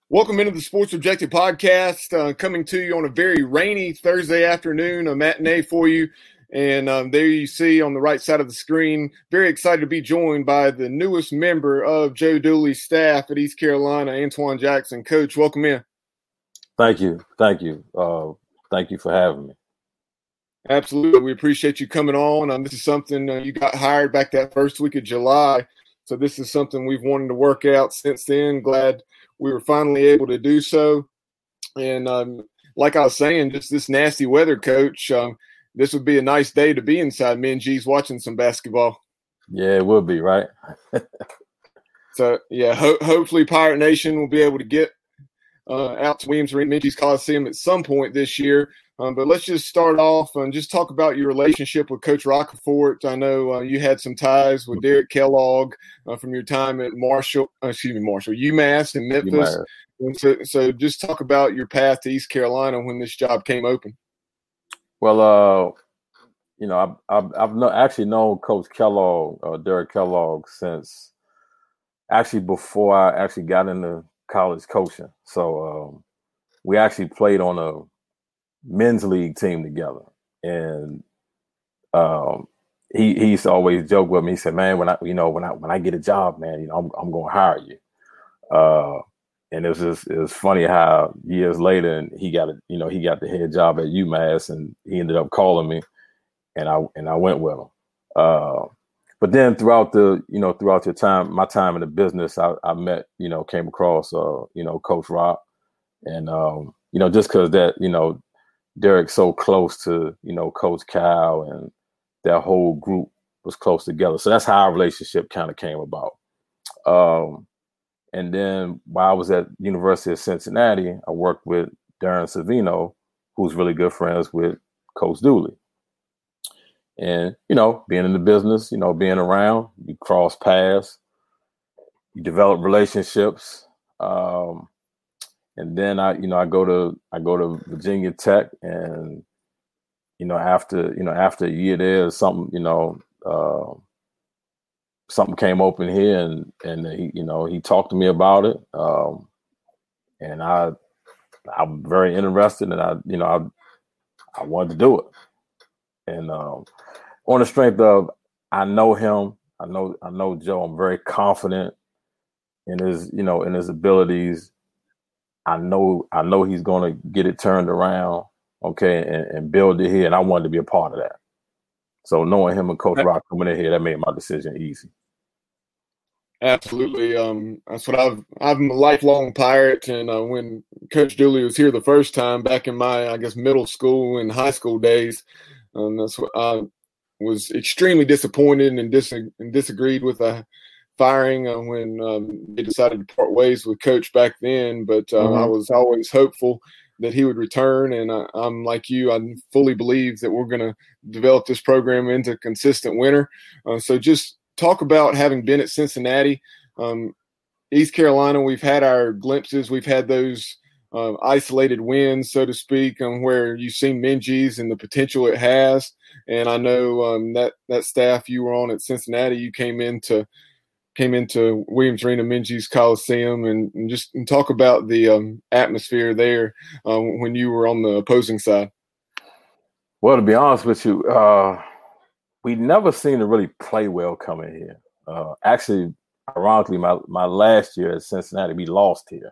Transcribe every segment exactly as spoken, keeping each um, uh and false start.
Welcome into the Sports Objective Podcast, uh, coming to you on a very rainy Thursday afternoon, a matinee for you. And um, there you see on the right side of the screen, very excited to be joined by the newest member of Joe Dooley's staff at East Carolina, Antoine Jackson. Coach, welcome in. Thank you. Thank you. Uh, thank you for having me. Absolutely. We appreciate you coming on. Um, this is something uh, you got hired back that first week of July. So this is something we've wanted to work out since then. Glad we were finally able to do so. And um, like I was saying, just this nasty weather, Coach, um, this would be a nice day to be inside Minges watching some basketball. Yeah, it will be, right? So, yeah, ho- hopefully Pirate Nation will be able to get uh, out to Williams Arena Minges Coliseum at some point this year. Um, but let's just start off and just talk about your relationship with Coach Roccaforte. I know uh, you had some ties with Derek Kellogg uh, from your time at Marshall, uh, excuse me, Marshall, UMass in Memphis. And so, so just talk about your path to East Carolina when this job came open. Well, uh, you know, I've, I've, I've no, actually known Coach Kellogg, uh, Derek Kellogg, since actually before I actually got into college coaching. So um, we actually played on a men's league team together, and um, he he used to always joke with me. He said, "Man, when I you know when I when I get a job, man, you know I'm I'm gonna hire you." Uh, and it was just it was funny how years later, and he got a you know he got the head job at UMass, and he ended up calling me, and I and I went with him. Uh, but then throughout the you know throughout the time my time in the business, I, I met you know came across uh, you know Coach Rock, and um, you know just because that you know. Derek's so close to, you know, Coach Cal, and that whole group was close together. So that's how our relationship kind of came about. Um, and then while I was at University of Cincinnati, I worked with Darren Savino, who's really good friends with Coach Dooley. And, you know, being in the business, you know, being around, you cross paths, you develop relationships. Um, And then I, you know, I go to I go to Virginia Tech, and you know, after you know, after a year there, something, you know, uh, something came open here, and and he, you know, he talked to me about it, um, and I, I'm very interested, and I, you know, I, I wanted to do it, and um, on the strength of I know him, I know I know Joe, I'm very confident in his, you know, in his abilities. I know I know he's going to get it turned around, okay, and, and build it here, and I wanted to be a part of that. So knowing him and Coach Rock coming in here, that made my decision easy. Absolutely. Um, that's what I've I'm a lifelong Pirate, and uh, when Coach Dooley was here the first time back in my, I guess, middle school and high school days, um, that's what I was extremely disappointed and, dis- and disagreed with the firing uh, when um, they decided to part ways with Coach back then. But uh, mm-hmm. I was always hopeful that he would return. And I, I'm like you, I fully believe that we're going to develop this program into a consistent winner. Uh, so just talk about having been at Cincinnati, um, East Carolina. We've had our glimpses. We've had those uh, isolated wins, so to speak, um, where you've seen Minges and the potential it has. And I know um, that, that staff you were on at Cincinnati, you came into came into Williams Arena Minges Coliseum, and, and just and talk about the um, atmosphere there um, when you were on the opposing side. Well, to be honest with you, uh, we never seemed to really play well coming here. Uh, actually, ironically, my, my last year at Cincinnati, we lost here.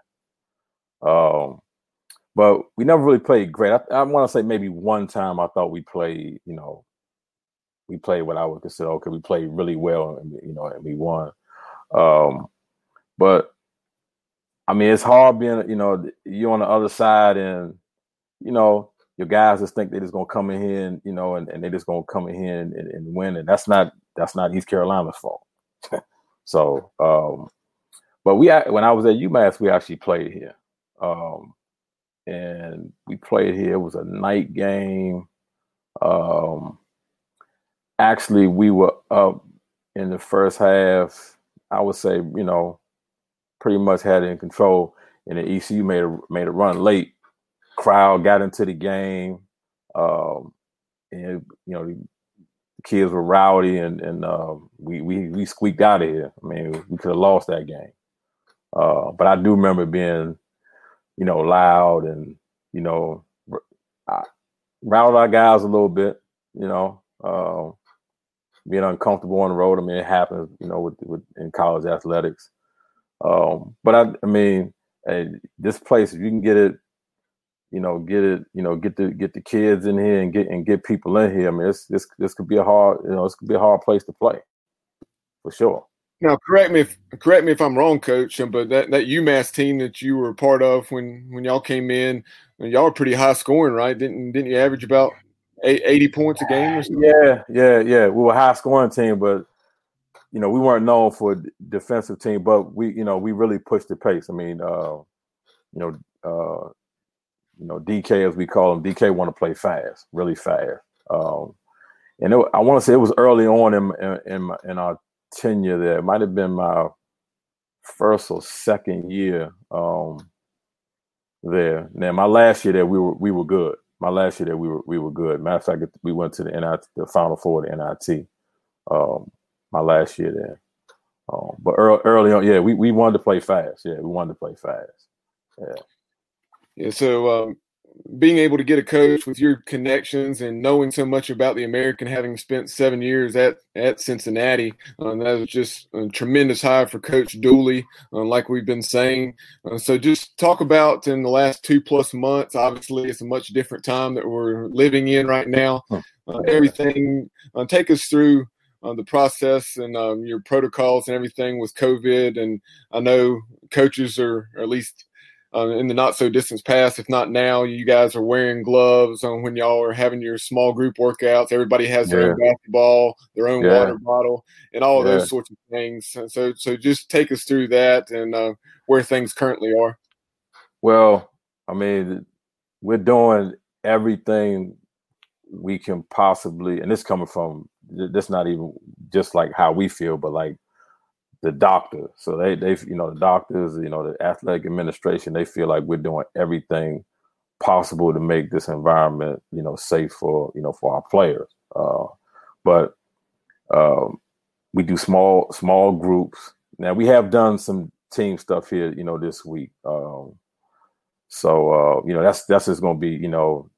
Um, but we never really played great. I, I want to say maybe one time I thought we played, you know, we played what I would consider, okay, we played really well, and, you know, and we won. Um, but I mean, it's hard being, you know, you're on the other side, and, you know, your guys just think they're just going to come in here and, you know, and, and they're just going to come in here and, and, and win. And that's not, that's not East Carolina's fault. so, um, but we, when I was at UMass, we actually played here. Um, and we played here. It was a night game. Um, actually we were up in the first half. I would say, you know, pretty much had it in control. And the E C U made a made a run late. Crowd got into the game, um, and you know the kids were rowdy, and and uh, we we we squeaked out of here. I mean, we could have lost that game, uh, but I do remember being you know, loud and, you know, I riled our guys a little bit, you know, uh, being uncomfortable on the road. I mean, it happens, you know, with, with in college athletics. Um, but I, I mean, hey, this place, if you can get it, you know, get it, you know, get the get the kids in here and get and get people in here. I mean, it's, this this could be a hard, you know, this could be a hard place to play, for sure. Now, correct me if correct me if I'm wrong, Coach. But that, that UMass team that you were a part of when, when y'all came in, y'all were pretty high scoring, right? Didn't didn't you average about eighty points a game or something? Yeah, yeah, yeah. We were a high scoring team, but you know, we weren't known for a defensive team. But we, you know, we really pushed the pace. I mean, uh, you know, uh, you know, D K as we call him, D K want to play fast, really fast. Um, and it, I want to say it was early on in in, in, my, in our tenure there. It might have been my first or second year um, there. Now, my last year there, we were we were good. My last year there, we were we were good. Matter of fact, we went to the N I T, the Final Four, the N I T. Um, my last year there, um, but early, early on, yeah, we, we wanted to play fast. Yeah, we wanted to play fast. Yeah. Yeah. So um, being able to get a coach with your connections and knowing so much about the American, having spent seven years at, at Cincinnati, uh, that was just a tremendous hire for Coach Dooley, uh, like we've been saying. Uh, so just talk about in the last two plus months, obviously it's a much different time that we're living in right now. Uh, everything, uh, take us through uh, the process and um, your protocols and everything with COVID. And I know coaches are, or at least Uh, in the not-so-distant past, if not now, you guys are wearing gloves on when y'all are having your small group workouts. Everybody has their yeah. own basketball, their own yeah. water bottle, and all of yeah. those sorts of things. So, so just take us through that and uh, where things currently are. Well, I mean, we're doing everything we can possibly, and this coming from, this not even just like how we feel, but like the doctor. So they, they, you know, the doctors, you know, the athletic administration, they feel like we're doing everything possible to make this environment, you know, safe for, you know, for our players. Uh, but um, we do small, small groups. Now we have done some team stuff here, you know, this week. Um, so, uh, you know, that's, that's just going to be, you know,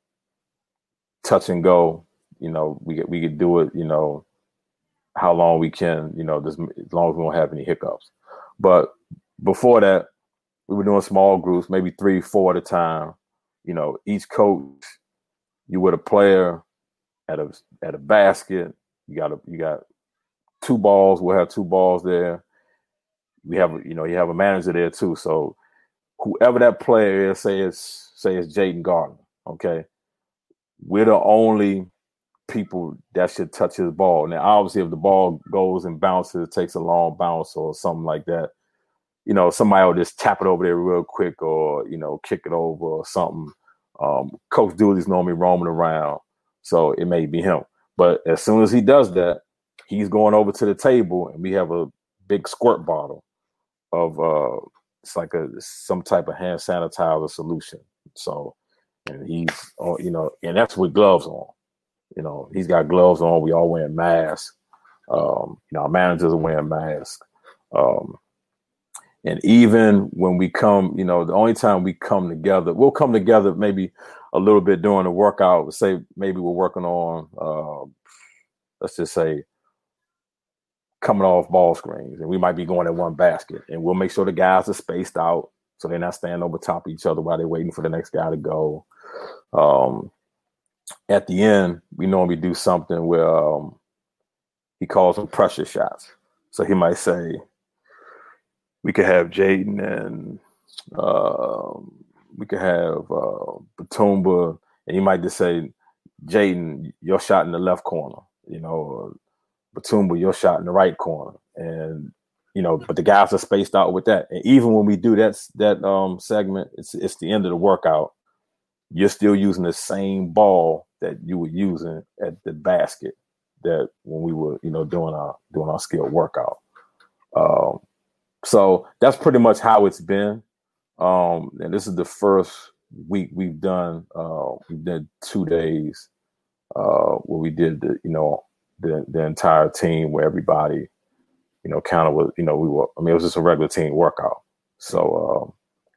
touch and go. You know, we get, we could do it, you know, how long we can, you know, this, as long as we don't have any hiccups. But before that, we were doing small groups, maybe three, four at a time. You know, each coach, you with a player at a at a basket. You got a, you got two balls. We'll have two balls there. We have, you know, you have a manager there too. So whoever that player is, say it's say it's Jaden Gardner. Okay, we're the only people that should touch his ball. Now, obviously, if the ball goes and bounces, takes a long bounce or something like that, you know, somebody will just tap it over there real quick or, you know, kick it over or something. Um, Coach Dooley's normally roaming around, so it may be him. But as soon as he does that, he's going over to the table and we have a big squirt bottle of, uh, it's like a some type of hand sanitizer solution. So, and he's, you know, and that's with gloves on. You know, he's got gloves on. We all wearing masks. Um, you know, our managers are wearing masks. Um, and even when we come, you know, the only time we come together, we'll come together maybe a little bit during the workout. Say maybe we're working on, uh, let's just say, coming off ball screens, and we might be going in one basket. And we'll make sure the guys are spaced out so they're not standing over top of each other while they're waiting for the next guy to go. Um, At the end, we normally do something where um, he calls them pressure shots. So he might say, we could have Jaden and uh, we could have uh, Batumba, and he might just say, Jaden, your shot in the left corner, you know, or Batumba, your shot in the right corner. And, you know, but the guys are spaced out with that. And even when we do that, that um, segment, it's it's the end of the workout. You're still using the same ball that you were using at the basket that when we were, you know, doing our doing our skill workout. Um, so that's pretty much how it's been. Um, and this is the first week we've done. Uh, we did two days uh, where we did the, you know, the the entire team where everybody, you know, kind of was, you know, we were. I mean, it was just a regular team workout. So. Um,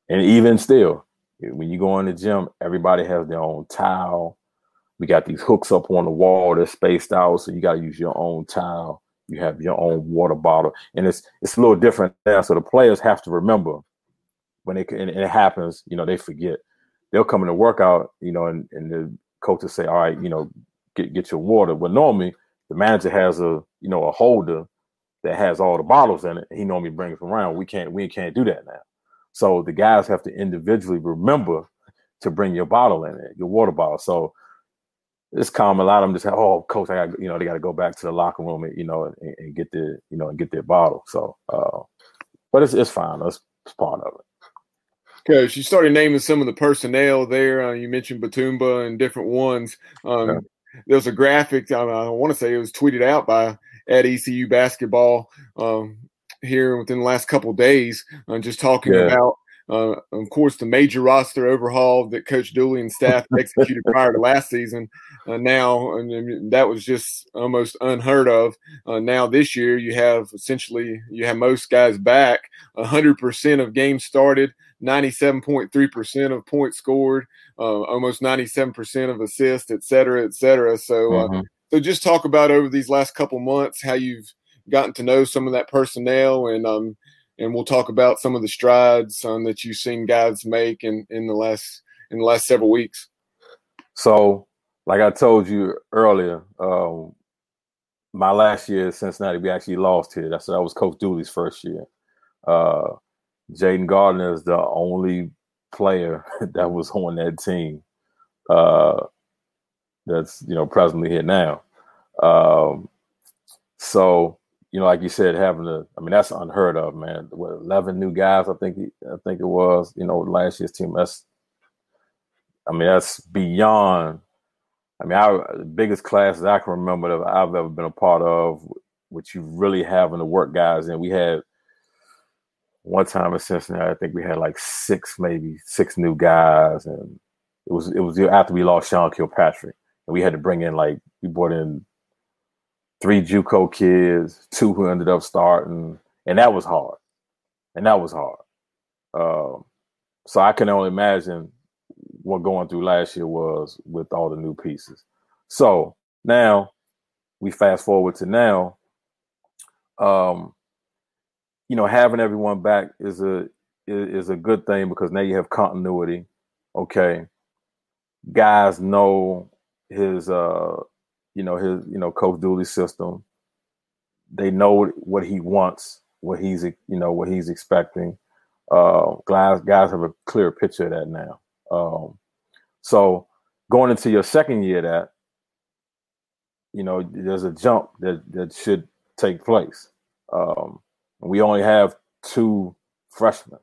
And even still, when you go in the gym, everybody has their own towel. We got these hooks up on the wall that's spaced out, so you got to use your own towel. You have your own water bottle, and it's it's a little different now. So the players have to remember when it and it happens. You know, they forget. They'll come in the workout, you know, and, and the coaches say, "All right, you know, get get your water." But normally, the manager has a you know a holder that has all the bottles in it. He normally brings them around. We can't we can't do that now. So the guys have to individually remember to bring your bottle in it, your water bottle. So it's common. A lot of them just have, oh, coach, I got, you know, they got to go back to the locker room, and, you know, and, and get their, you know, and get their bottle. So, uh, but it's it's fine. That's it's part of it. Coach, you started naming some of the personnel there. Uh, you mentioned Batumba and different ones. Um, yeah. There was a graphic. I, I want to say it was tweeted out by at E C U basketball um, here within the last couple of days, uh, just talking yeah. about. Uh, of course, the major roster overhaul that Coach Dooley and staff executed prior to last season. Uh, now, and that was just almost unheard of. Uh, now this year, you have essentially you have most guys back. one hundred percent of games started, ninety-seven point three percent of points scored, uh, almost ninety-seven percent of assists, et cetera, et cetera. So, uh, mm-hmm. so just talk about over these last couple months how you've gotten to know some of that personnel, and um, and we'll talk about some of the strides um, that you've seen guys make in, in the last in the last several weeks. So, like I told you earlier, um, my last year at Cincinnati, we actually lost here. That's that was Coach Dooley's first year. Uh, Jaden Gardner is the only player that was on that team uh, that's you know presently here now. Um, so. You know, like you said, having a, I mean, that's unheard of, man. What, eleven new guys, I think, he, I think it was, you know, last year's team. That's, I mean, that's beyond, I mean, our the biggest classes I can remember that I've ever been a part of, which you really having to work guys in. We had one time in Cincinnati, I think we had like six, maybe six new guys. And it was, it was after we lost Sean Kilpatrick. And we had to bring in like, we brought in three JUCO kids, two who ended up starting, and that was hard. And that was hard. Um, so I can only imagine what going through last year was with all the new pieces. So now we fast forward to now. Um, you know, having everyone back is a is a good thing because now you have continuity. Okay, guys know his. Uh, You know, his, you know, Coach Dooley's system. They know what he wants, what he's, you know, what he's expecting. Uh, guys, guys have a clear picture of that now. Um, so going into your second year, that, you know, there's a jump that, that should take place. Um, we only have two freshmen.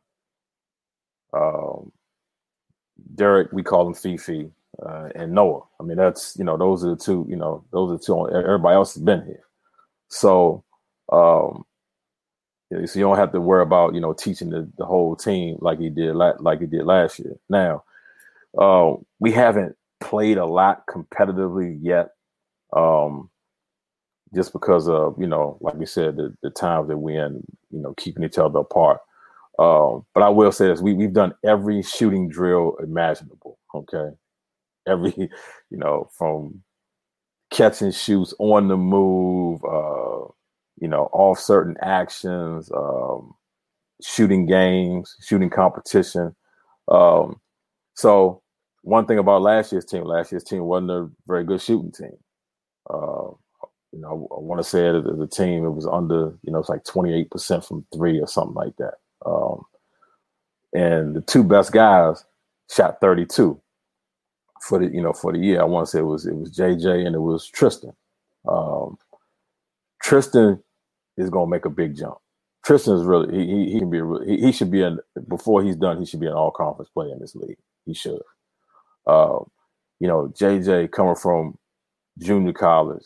Um, Derek, we call him Fifi. Uh, and Noah. I mean, that's, you know, those are the two, you know, those are the two, everybody else has been here. So, um, so you don't have to worry about, you know, teaching the, the whole team like he did, like he did last year. Now, uh, we haven't played a lot competitively yet. Um, just because of, you know, like we said, the, the times that we're in, you know, keeping each other apart. Um, but I will say this, we, we've done every shooting drill imaginable. Okay. Every, you know, from catch and shoots, on the move, uh, you know, off certain actions, um, shooting games, shooting competition. Um, so one thing about last year's team, last year's team wasn't a very good shooting team. Uh, you know, I, I want to say it as a team, it was under, you know, it's like twenty-eight percent from three or something like that. Um, and the two best guys shot thirty-two. For the you know for the year, I want to say it was it was J J and it was Tristan. Um, Tristan is gonna make a big jump. Tristan is really he he can be a, he, he should be in before he's done. He should be an all conference player in this league. He should. Uh, you know, J J coming from junior college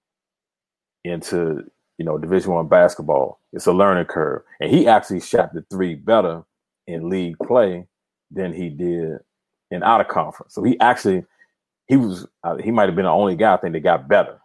into you know Division One basketball, it's a learning curve, and he actually shot the three better in league play than he did in out of conference. So he actually, he was, uh, he might have been the only guy I think that got better.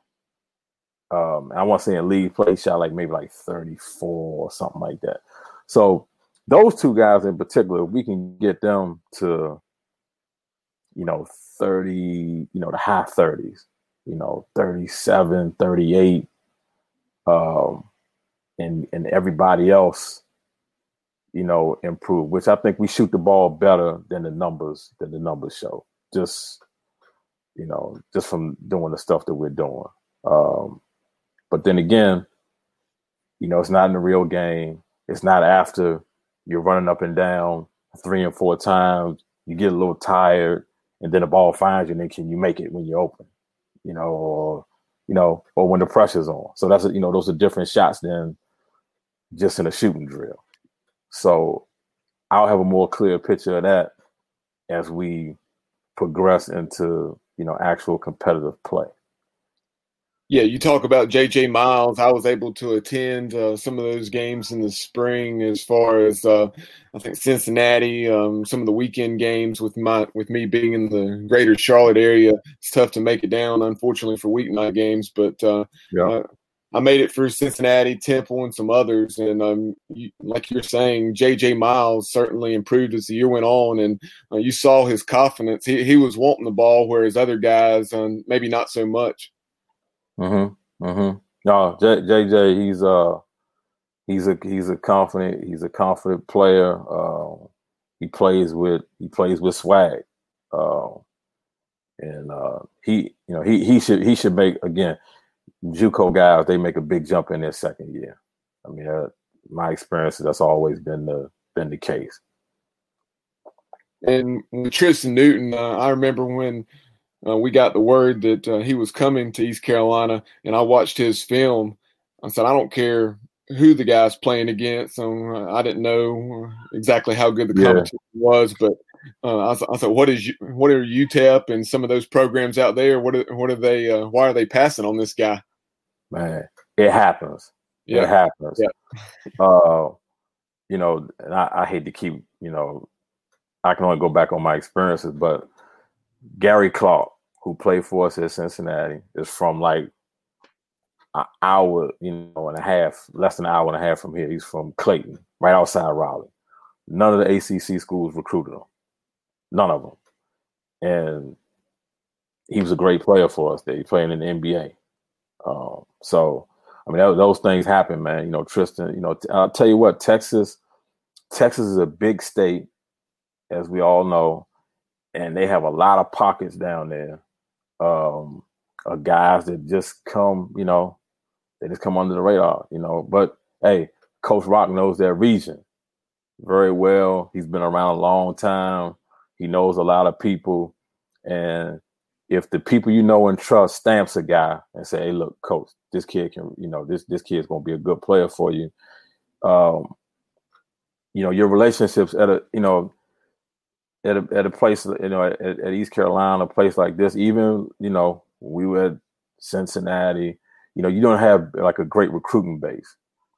Um, I want to say in league play, he shot like maybe like thirty-four or something like that. So those two guys in particular, we can get them to, you know, thirty, you know, the high thirties, you know, thirty-seven, thirty-eight, um, and and everybody else, you know, improve, which I think we shoot the ball better than the numbers than the numbers show. Just, you know, just from doing the stuff that we're doing. Um, but then again, you know, it's not in the real game. It's not after you're running up and down three and four times, you get a little tired, and then the ball finds you, and then can you make it when you're open, you know, or, you know, or when the pressure's on. So that's, you know, those are different shots than just in a shooting drill. So I'll have a more clear picture of that as we progress into, you know, actual competitive play. Yeah, you talk about J J Miles. I was able to attend uh, some of those games in the spring, as far as uh, I think Cincinnati, um, some of the weekend games with my with me being in the greater Charlotte area. It's tough to make it down, unfortunately, for weeknight games. But uh, yeah. uh, I made it through Cincinnati, Temple, and some others. And um, you, like you're saying, J J Miles certainly improved as the year went on, and uh, you saw his confidence. He he was wanting the ball, whereas other guys um, maybe not so much. Mm-hmm. Mm-hmm. No, J, JJ, he's uh he's a he's a confident he's a confident player. Uh, he plays with he plays with swag, uh, and uh, he you know he he should he should make, again, JUCO guys, they make a big jump in their second year. I mean, uh, my experience, that's always been the been the case. And with Tristan Newton, uh, I remember when. Uh, we got the word that uh, he was coming to East Carolina, and I watched his film. I said, I don't care who the guy's playing against. So uh, I didn't know exactly how good the yeah. competition was, but uh, I, I thought, what is you, what are U T E P and some of those programs out there? What are, what are they? Uh, why are they passing on this guy? Man, it happens. Yeah. It happens. Yeah. Uh, you know, and I, I hate to keep, you know, I can only go back on my experiences, but Gary Clark, who played for us at Cincinnati, is from like an hour, you know, and a half, less than an hour and a half from here. He's from Clayton, right outside Raleigh. None of the A C C schools recruited him. None of them. And he was a great player for us there. He played in the N B A. Um, so, I mean, that, those things happen, man. You know, Tristan, you know, t- I'll tell you what, Texas, Texas is a big state, as we all know. And they have a lot of pockets down there um, of guys that just come, you know, they just come under the radar, you know. But, hey, Coach Rock knows that region very well. He's been around a long time. He knows a lot of people. And if the people you know and trust stamps a guy and say, hey, look, Coach, this kid can, you know, this, this kid's going to be a good player for you. Um, you know, your relationships at a, you know, At a, at a place, you know, at, at East Carolina, a place like this, even, you know, we were at Cincinnati, you know, you don't have like a great recruiting base.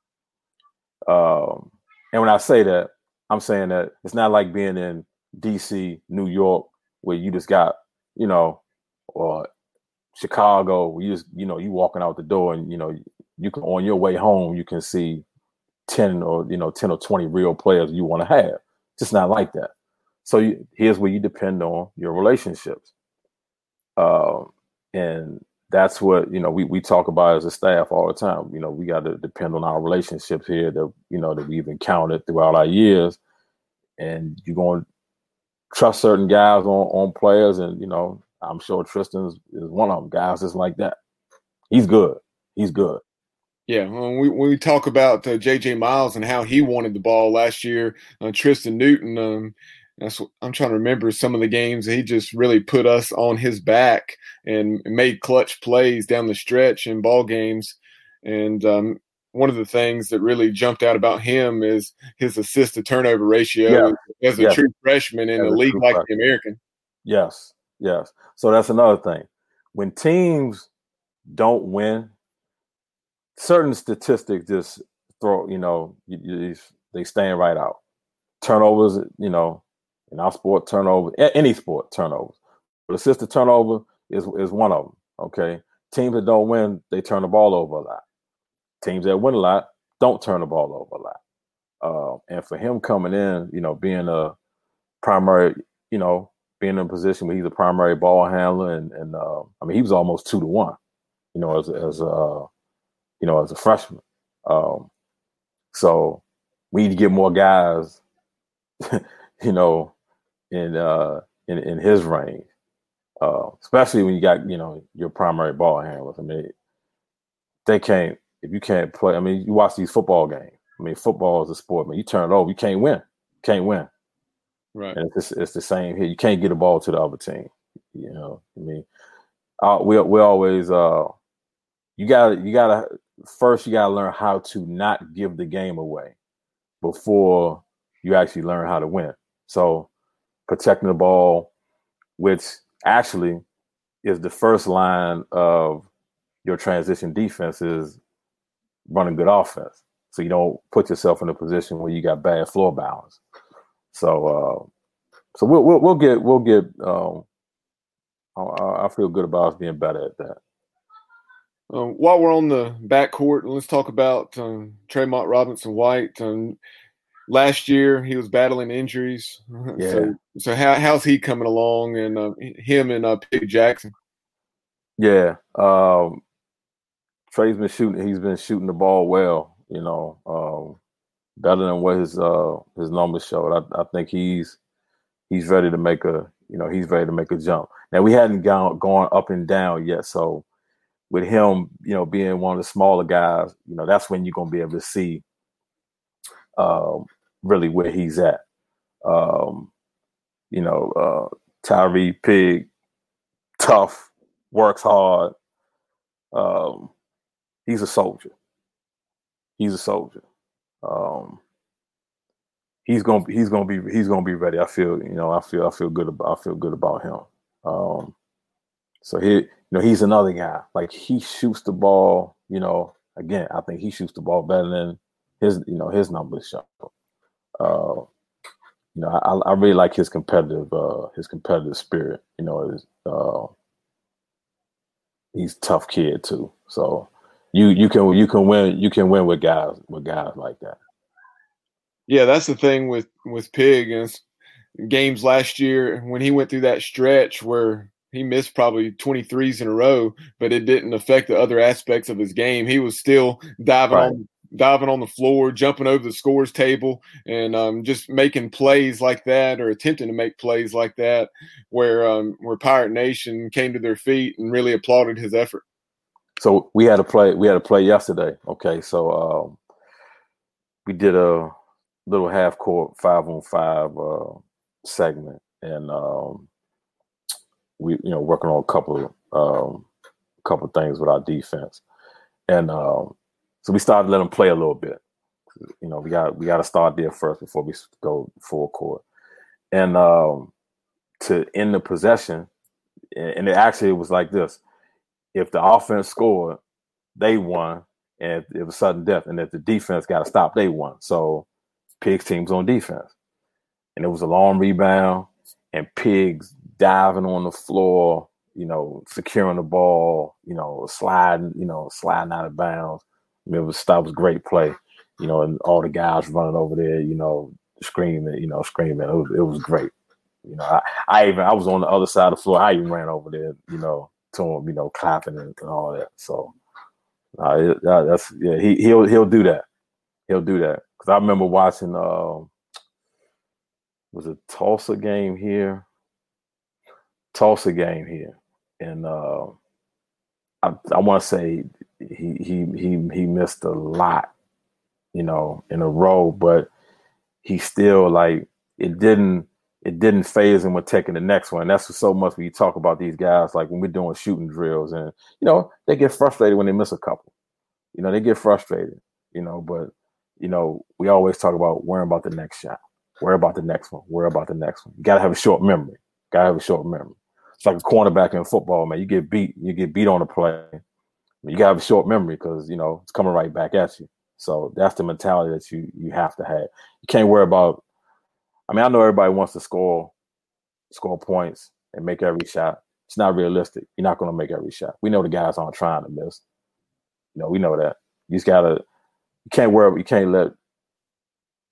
Um, and when I say that, I'm saying that it's not like being in D C, New York, where you just got, you know, or Chicago, where you just, you know, you walking out the door and, you know, you can, on your way home, you can see ten or, you know, ten or twenty real players you want to have. It's just not like that. So you, here's where you depend on your relationships. Uh, and that's what, you know, we, we talk about as a staff all the time. You know, we got to depend on our relationships here that, you know, that we've encountered throughout our years. And you're going to trust certain guys on, on players. And, you know, I'm sure Tristan is, is one of them, guys just like that. He's good. He's good. Yeah, when we, when we talk about uh, J J Miles and how he wanted the ball last year, uh, Tristan Newton, um, That's what, I'm trying to remember some of the games. He just really put us on his back and made clutch plays down the stretch in ball games. And um, one of the things that really jumped out about him is his assist to turnover ratio yeah. as a yes. true freshman in as a league like freshman. The American. Yes, yes. So that's another thing. When teams don't win, certain statistics just throw, you know, you, you, they stand right out. Turnovers, you know, in our sport, turnover, any sport, turnovers. But assist to turnover is is one of them, okay? Teams that don't win, they turn the ball over a lot. Teams that win a lot don't turn the ball over a lot. Uh, and for him coming in, you know, being a primary, you know, being in a position where he's a primary ball handler, and, and uh, I mean, he was almost two to one, you know, as as a you know as a freshman. Um, so we need to get more guys, you know, in uh, in in his range, uh, especially when you got you know your primary ball handlers. I mean, they can't if you can't play. I mean, you watch these football games. I mean, football is a sport, man. You turn it over, you can't win. Can't win. Right. And it's, it's the same here. You can't get a ball to the other team. You know, I mean, uh, we we always uh, you got you got to first you got to learn how to not give the game away before you actually learn how to win. So protecting the ball, which actually is the first line of your transition defense, is running good offense. So you don't put yourself in a position where you got bad floor balance. So, uh, so we'll, we'll we'll get we'll get. Um, I, I feel good about us being better at that. Uh, while we're on the backcourt, let's talk about um, Tremont Robinson-White. Um, last year, he was battling injuries. Yeah. So, so how how's he coming along? And uh, him and uh, Pig Jackson. Yeah, um, Trey's been shooting. He's been shooting the ball well. You know, um, better than what his uh, his numbers showed. I, I think he's he's ready to make a you know he's ready to make a jump. Now we hadn't gone gone up and down yet, so with him, you know, being one of the smaller guys, you know, that's when you're gonna be able to see um, really where he's at. Um, you know, uh, Tyree Pig, tough, works hard. Um, he's a soldier. He's a soldier. Um, he's gonna he's gonna be he's gonna be ready. I feel you know I feel I feel good about I feel good about him. Um, so he you know he's another guy. Like he shoots the ball. You know, again, I think he shoots the ball better than his you know his numbers show. Uh, you know, I, I really like his competitive uh, his competitive spirit. You know, his, uh, he's a tough kid too. So you you can you can win you can win with guys with guys like that. Yeah, that's the thing with with Pig. And games last year when he went through that stretch where he missed probably twenty-threes in a row, but it didn't affect the other aspects of his game. He was still diving right. on diving on the floor, jumping over the scores table, and um, just making plays like that, or attempting to make plays like that, where um, where Pirate Nation came to their feet and really applauded his effort. So we had a play. We had a play yesterday. Okay, so um, we did a little half court five on five uh, segment, and um, we you know working on a couple um, couple things with our defense, and um, so we started letting them play a little bit. You know, we got we got to start there first before we go full court, and um, to end the possession, and it actually was like this: if the offense scored, they won, and it was sudden death, and if the defense got to stop, they won. So Pig's team's on defense, and it was a long rebound, and Pigs diving on the floor, you know, securing the ball, you know, sliding, you know, sliding out of bounds. I mean, it was that was great play, you know, and all the guys running over there, you know, screaming, you know, screaming. It was it was great. You know, I, I even I was on the other side of the floor. I even ran over there, you know, to him, you know, clapping and, and all that. So uh, it, uh, that's yeah, he he'll he'll do that. He'll do that because I remember watching. Uh, was a Tulsa game here. Tulsa game here, and uh, I I want to say he he he he missed a lot, you know, in a row, but he still like it didn't it didn't phase him with taking the next one. That's so much when you talk about these guys, like when we're doing shooting drills, and you know they get frustrated when they miss a couple. You know they get frustrated, you know, but you know we always talk about worrying about the next shot, worry about the next one, worry about the next one. You gotta have a short memory. Gotta have a short memory. It's like a cornerback in football, man. You get beat, you get beat on the play. You gotta have a short memory because you know it's coming right back at you. So that's the mentality that you you have to have. You can't worry about. I mean, I know everybody wants to score, score points and make every shot. It's not realistic. You're not going to make every shot. We know the guys aren't trying to miss. You know, we know that. You just gotta. You can't worry. You can't let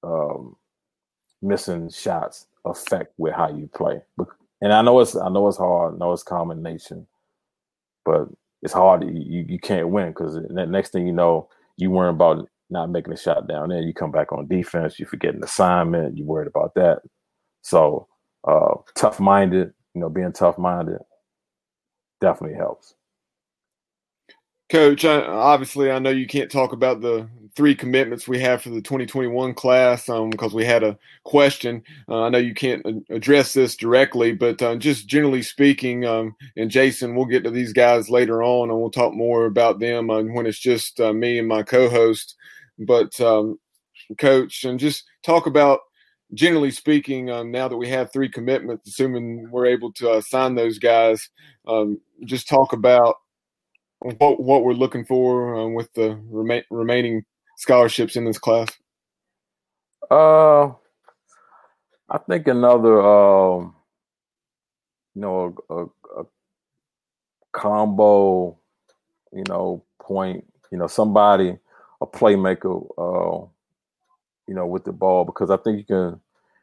um, missing shots affect with how you play. And I know it's I know it's hard. I know it's combination, but it's hard. You you can't win because the next thing you know, you worry about not making a shot down there. You come back on defense, you forget an assignment. You worried about that. So uh, tough minded, you know, being tough minded definitely helps. Coach, I, obviously, I know you can't talk about the three commitments we have for the twenty twenty-one class um, because we had a question. Uh, I know you can't address this directly, but uh, just generally speaking, um, and Jason, we'll get to these guys later on, and we'll talk more about them uh, when it's just uh, me and my co-host. But, um, Coach, and just talk about, generally speaking, um, now that we have three commitments, assuming we're able to uh, sign those guys, um, just talk about what what we're looking for um, with the rema- remaining scholarships in this class. Uh, I think another, um, you know, a, a, a combo, you know, point, you know, somebody, a playmaker, uh, you know, with the ball, because I think you can,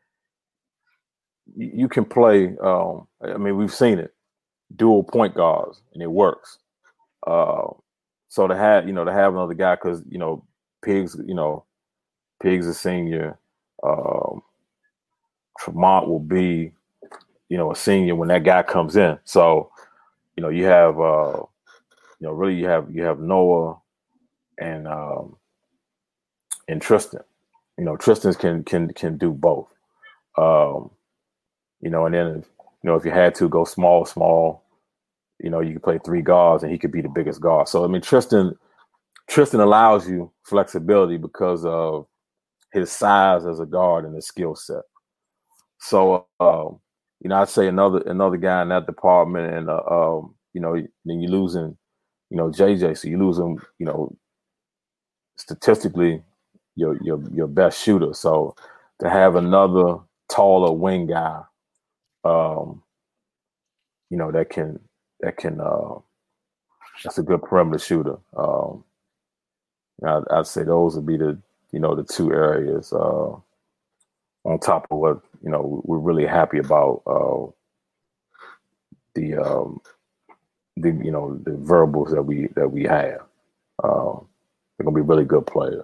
you can play. Um, I mean, we've seen it, dual point guards, and it works. Uh, so to have, you know, to have another guy, because, you know, Pigs, you know, Pigs a senior, um, Tremont will be, you know, a senior when that guy comes in. So, you know, you have, uh, you know, really you have, you have Noah and, um, and Tristan. You know, Tristan can, can, can do both. Um, you know, and then, if, you know, if you had to go small, small, you know, you could play three guards and he could be the biggest guard. So, I mean, Tristan, Tristan allows you flexibility because of his size as a guard and his skill set. So, uh, you know, I'd say another another guy in that department, and uh, um, you know, then you're losing, you know, J J. So you lose him, you know, statistically, your your your best shooter. So to have another taller wing guy, um, you know, that can that can uh, that's a good perimeter shooter. Um, I'd, I'd say those would be the you know the two areas. Uh, on top of what, you know, we're really happy about, uh, the, um, the, you know, the verbals that we, that we have. Um, they're going to be really good players.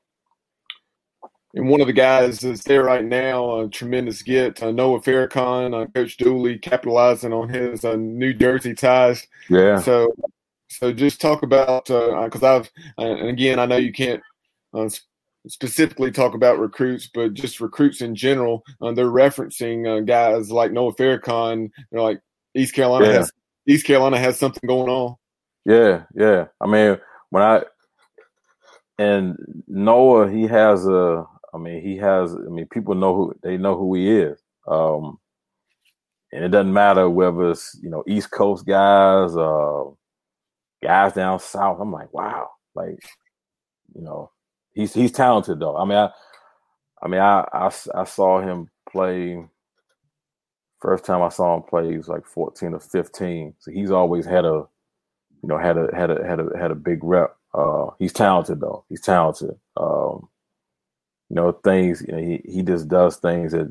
And one of the guys that's there right now, a tremendous get, uh, Noah Farrakhan, uh, Coach Dooley capitalizing on his uh, New Jersey ties. Yeah. So, so just talk about, because uh, I've, uh, and again, I know you can't uh, specifically talk about recruits, but just recruits in general. Uh, they're referencing uh, guys like Noah Farrakhan. They're like East Carolina yeah. has East Carolina has something going on. Yeah, yeah. I mean, when I and Noah, he has a. I mean, he has. I mean, people know who they know who he is. Um, and it doesn't matter whether it's, you know, East Coast guys, uh, guys down south. I'm like, wow, like, you know, he's he's talented though. I mean, I, I mean, I, I, I saw him play. First time I saw him play, he was like fourteen or fifteen. So he's always had a, you know, had a had a had a had a big rep. Uh, he's talented though. He's talented. Um, you know, things. You know, he he just does things that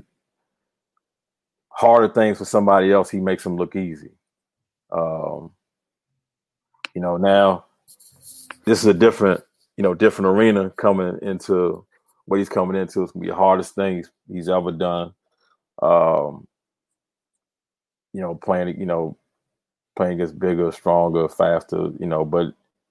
harder things for somebody else. He makes them look easy. Um, you know, now this is a different, you know, different arena coming into what he's coming into. It's gonna be the hardest thing he's, he's ever done. Um, you know, playing, you know, playing against bigger, stronger, faster, you know, but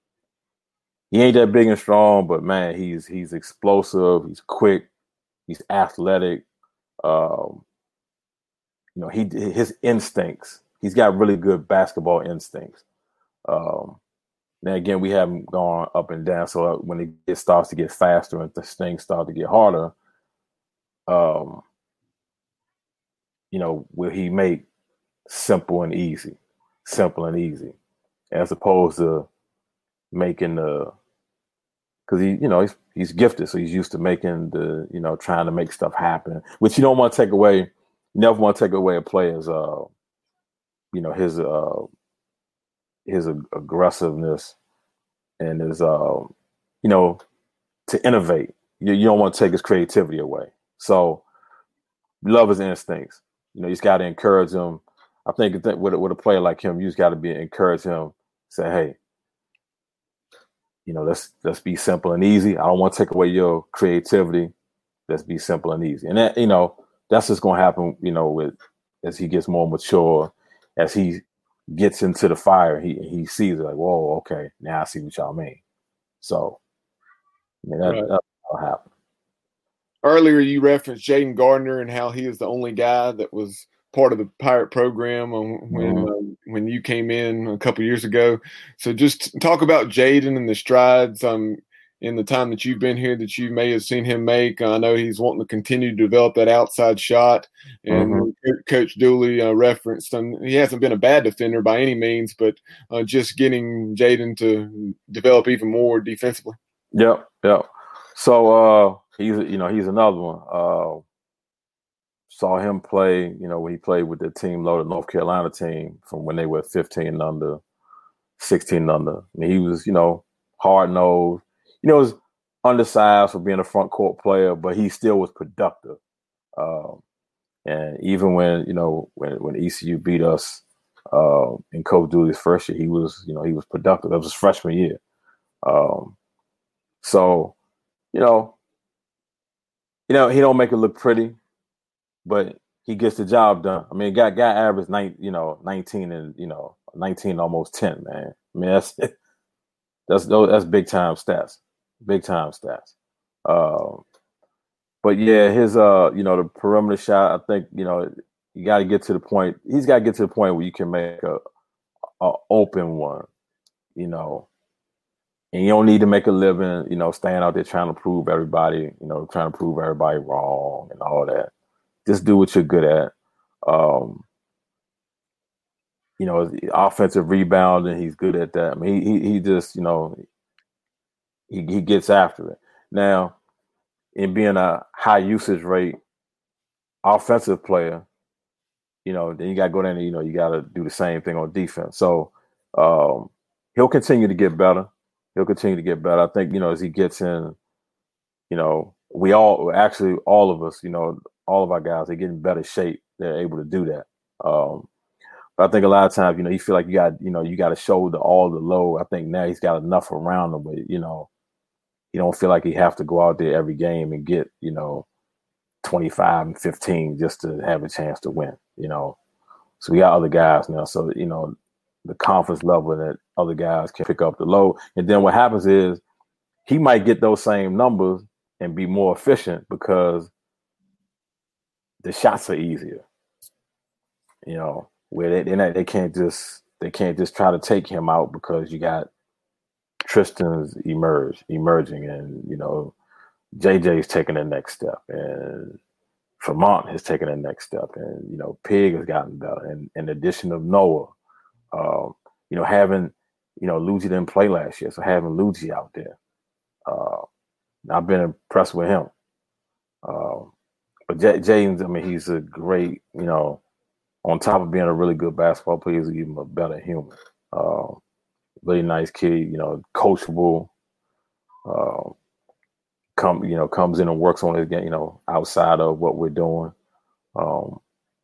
he ain't that big and strong, but man, he's he's explosive, he's quick, he's athletic. Um, you know, he his instincts, he's got really good basketball instincts. Um, then again, we haven't gone up and down, so when it, it starts to get faster and the things start to get harder, um, you know, will he make simple and easy, simple and easy, as opposed to making the, because he, you know, he's he's gifted, so he's used to making the, you know, trying to make stuff happen, which you don't want to take away. You never want to take away a player's, uh, you know, his uh, his aggressiveness and his, uh, you know, to innovate. you, you don't want to take his creativity away. So love his instincts. You know, you just got to encourage him. I think with, with a player like him, you just got to be encourage him. Say, hey, you know, let's let's be simple and easy. I don't want to take away your creativity. Let's be simple and easy. And that, you know, that's just going to happen. You know, with as he gets more mature, as he gets into the fire, he he sees it like, whoa, okay, now I see what y'all mean. So, I mean, that, right. that'll happen. Earlier, you referenced Jayden Gardner and how he is the only guy that was part of the Pirate program when Mm-hmm. uh, when you came in a couple years ago. So just talk about Jayden and the strides um, in the time that you've been here that you may have seen him make. I know he's wanting to continue to develop that outside shot. And Mm-hmm. Coach Dooley uh, referenced him. He hasn't been a bad defender by any means, but uh, just getting Jayden to develop even more defensively. Yep, yep. So uh, he's you know he's another one. Uh, saw him play, you know, when he played with the team, loaded North Carolina team from when they were fifteen and under, sixteen and under. I mean, he was, you know, hard nosed. You know, was undersized for being a front court player, but he still was productive. Um, and even when you know when when E C U beat us uh, in Coach Dooley's first year, he was you know he was productive. That was his freshman year. Um, so. You know, you know, he don't make it look pretty, but he gets the job done. I mean, guy guy averaged nine, you know, nineteen and you know, nineteen almost ten, man. I mean, that's that's that's big time stats, big time stats. Um, but yeah, his uh, you know, the perimeter shot. I think you know, you got to get to the point. He's got to get to the point where you can make a, a open one, you know. And you don't need to make a living, you know, staying out there trying to prove everybody, you know, trying to prove everybody wrong and all that. Just do what you're good at. Um, you know, offensive rebounding, he's good at that. I mean, he he, he just, you know, he, he gets after it. Now, in being a high usage rate offensive player, you know, then you got to go down and, you know, you got to do the same thing on defense. So um, he'll continue to get better. He'll continue to get better. I think, you know, as he gets in, you know, we all actually all of us, you know, all of our guys, they get in better shape. They're able to do that. Um, but I think a lot of times, you know, you feel like you got, you know, you got to shoulder all the load. I think now he's got enough around him, but you know, you don't feel like he have to go out there every game and get, you know, twenty-five and fifteen just to have a chance to win. You know, so we got other guys now. So you know, the confidence level that other guys can pick up the load. And then what happens is he might get those same numbers and be more efficient because the shots are easier. You know, where they they, not, they can't just they can't just try to take him out because you got Tristan's emerge emerging and you know J J's taking the next step and Vermont has taken the next step and you know Pig has gotten better and in addition of Noah. Um, you know, having, you know, Luigi didn't play last year, so having Luigi out there, uh, I've been impressed with him. Um, but J- James, I mean, he's a great, you know, on top of being a really good basketball player, he's even a better human. Uh, really nice kid, you know, coachable. Uh, come, you know, comes in and works on his game, you know, outside of what we're doing. Um,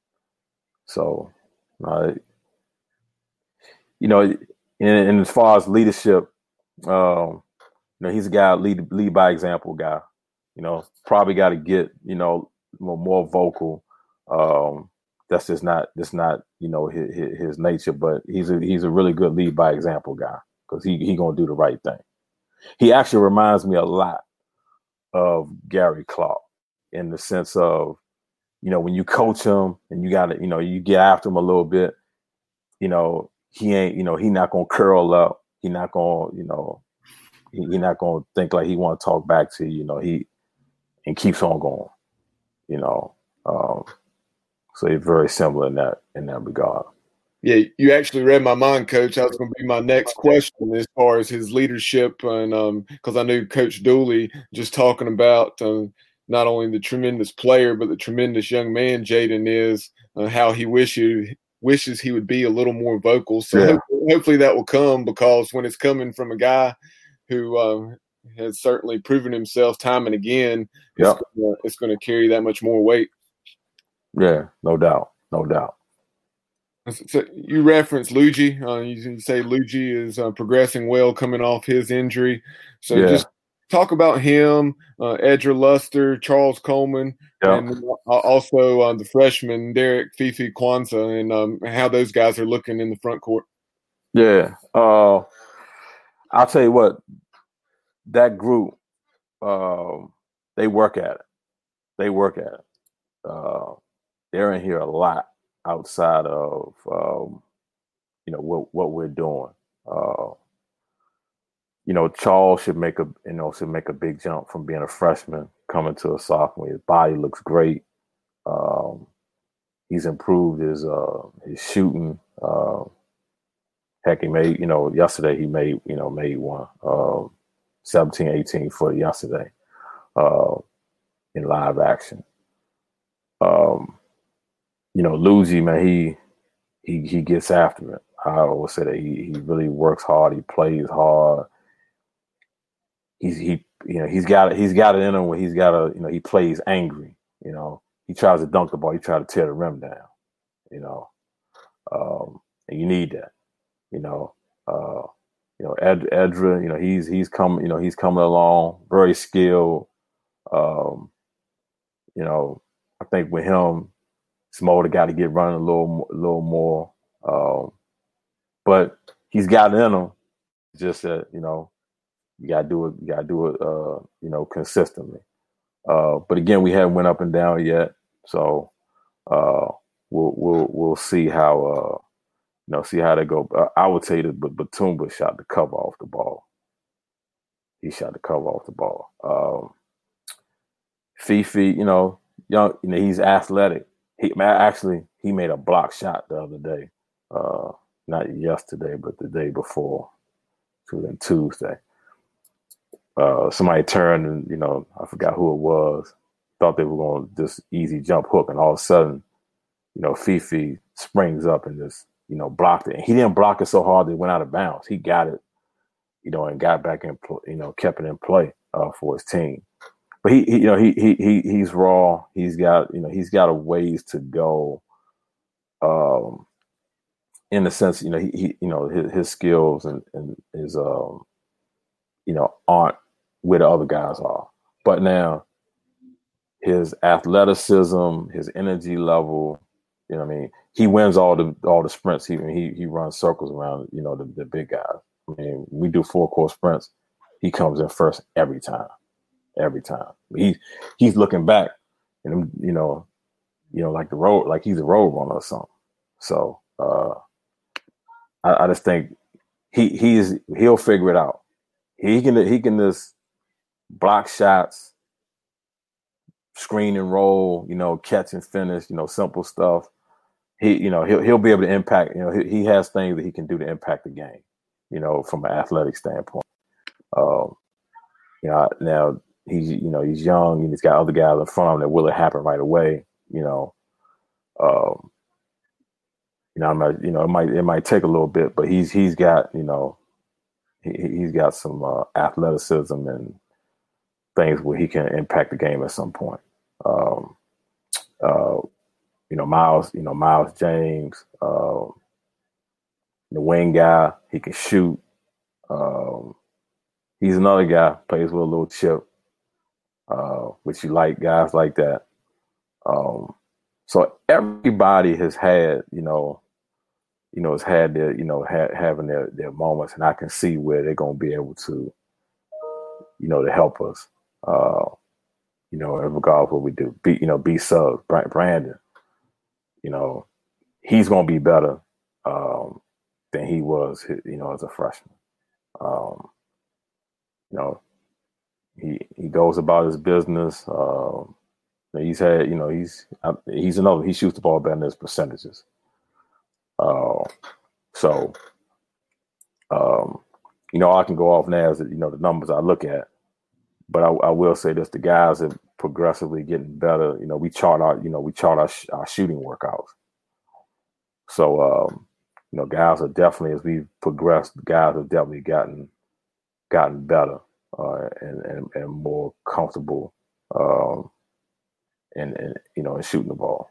so, uh, you know, and, and as far as leadership, um, you know, he's a guy lead lead by example guy. You know, probably got to get you know more, more vocal. Um, that's just not that's not you know his, his nature, but he's a he's a really good lead by example guy because he he gonna do the right thing. He actually reminds me a lot of Gary Clark in the sense of you know when you coach him and you got to you know you get after him a little bit. You know he ain't you know he not gonna curl up. He not gonna you know. He, he not gonna think like he want to talk back to you, you know. He and keeps on going, you know. Um, so he's very similar in that in that regard. Yeah, you actually read my mind, Coach. That was going to be my next question as far as his leadership, and um, because I knew Coach Dooley just talking about um, not only the tremendous player but the tremendous young man Jayden is, uh, how he wish you, wishes he would be a little more vocal. So Yeah. hopefully, hopefully that will come because when it's coming from a guy who uh, has certainly proven himself time and again. Yep. It's gonna, it's going to carry that much more weight. Yeah, no doubt, no doubt. So you reference Luigi. Uh, you, you say Luigi is uh, progressing well, coming off his injury. So Yeah. just talk about him, uh, Edra Luster, Charles Coleman, Yep. and also uh, the freshman Derek Fifi Kwanzaa, and um, how those guys are looking in the front court. Yeah. Uh, I'll tell you what, that group, um, they work at it. They work at it. Uh, they're in here a lot outside of, um, you know, what, what we're doing. Uh, you know, Charles should make a, you know, should make a big jump from being a freshman coming to a sophomore. His body looks great. Um, he's improved his, uh, his shooting. Uh, heck, he made, you know, yesterday he made, you know, made one, uh, seventeen, eighteen footer yesterday, uh, in live action. Um, you know, Luigi, man, he, he, he gets after it. I always say that he, he really works hard. He plays hard. He's, he, you know, he's got it, he's got it in him where he's got a, you know, he plays angry, you know, he tries to dunk the ball. He tries to tear the rim down, you know, um, and you need that, you know, uh, you know, Ed, Edra, you know, he's, he's coming, you know, he's coming along, very skilled. Um, you know, I think with him, Smolder got to get running a little, a little more. Um, but he's got it in him. Just that, you know, you gotta do it. You gotta do it. Uh, you know, consistently. Uh, but again, we haven't went up and down yet, so uh, we'll we'll we'll see how uh, you know see how they go. Uh, I would say that, but Batumba shot the cover off the ball. He shot the cover off the ball. Um, Fifi, you know, young, you know, he's athletic. He actually he made a block shot the other day. Uh, not yesterday, but the day before, so Tuesday. Uh, somebody turned and, you know, I forgot who it was, thought they were going to just easy jump hook. And all of a sudden, you know, Fifi springs up and just, you know, blocked it. And he didn't block it so hard that it went out of bounds. He got it, you know, and got back in, you know, kept it in play uh, for his team. But he, he, you know, he, he, he, he's raw. He's got, you know, he's got a ways to go. Um, in the sense, you know, he, he you know, his, his skills and, and his, um, you know, aren't where the other guys are. But now his athleticism, his energy level, you know what I mean? He wins all the all the sprints. He he he runs circles around, you know, the, the big guys. I mean, we do four course sprints. He comes in first every time. Every time. He he's looking back and you know, you know, like the road, like he's a road runner or something. So uh I, I just think he he's he'll figure it out. He can he can just block shots, screen and roll, you know, catch and finish, you know, simple stuff. He, you know, he'll he'll be able to impact. You know, he, he has things that he can do to impact the game. You know, from an athletic standpoint. Um, you know, now he's you know he's young and he's got other guys in front of him that will it happen right away. You know, um, you know, I'm not, you know, it might it might take a little bit, but he's he's got you know. He, he's got some uh, athleticism and things where he can impact the game at some point. Um, uh, you know, Miles, you know, Miles James, uh, the wing guy, he can shoot. Um, he's another guy, plays with a little chip, uh, which you like, guys like that. Um, so everybody has had, you know, you know, has had their, you know, ha- having their, their moments, and I can see where they're going to be able to, you know, to help us, uh, you know, regardless of what we do. Be, you know, B Sub, Brandon, you know, he's going to be better um, than he was, you know, as a freshman. Um, you know, he he goes about his business. Um, he's had, you know, he's he's another. He shoots the ball better than his percentages. Uh, so, um, you know, I can go off now as you know the numbers I look at, but I, I will say this: the guys are progressively getting better. You know, we chart our, you know, we chart our, sh- our shooting workouts. So, um, you know, guys are definitely, as we progressed, guys have definitely gotten gotten better. uh, and, and and more comfortable um, in, in you know in shooting the ball.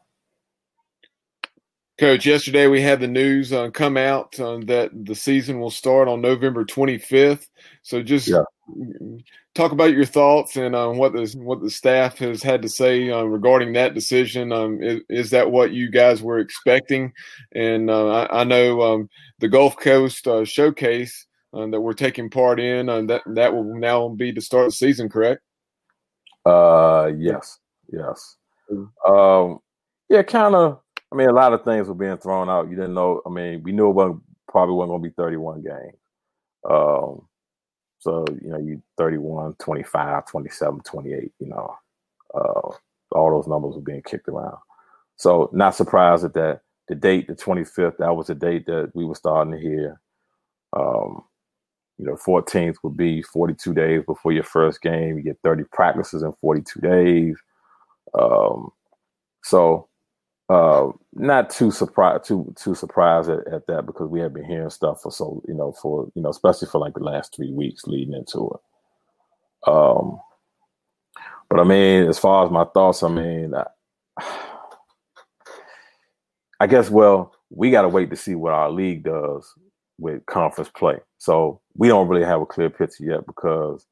Coach, yesterday we had the news uh, come out uh, that the season will start on November twenty-fifth. So just yeah. talk about your thoughts and uh, what the what the staff has had to say uh, regarding that decision. Um, is, is that what you guys were expecting? And uh, I, I know um, the Gulf Coast uh, Showcase uh, that we're taking part in, uh, that that will now be to start the season, correct? Uh, yes, yes. Mm-hmm. Um, yeah, kind of. I mean, a lot of things were being thrown out. You didn't know. I mean, we knew it wasn't, probably wasn't going to be thirty-one games. Um, so, you know, you thirty-one, twenty-five, twenty-seven, twenty-eight, you know, uh, all those numbers were being kicked around. So not surprised at that. The date, the twenty-fifth, that was the date that we were starting to hear. Um, you know, fourteenth would be forty-two days before your first game. You get thirty practices in forty-two days. Um, so, Uh, not too surprised, too too surprised at, at that because we have been hearing stuff for so you know for you know especially for like the last three weeks leading into it. Um, but I mean, as far as my thoughts, I mean, I, I guess well we got to wait to see what our league does with conference play. So we don't really have a clear picture yet because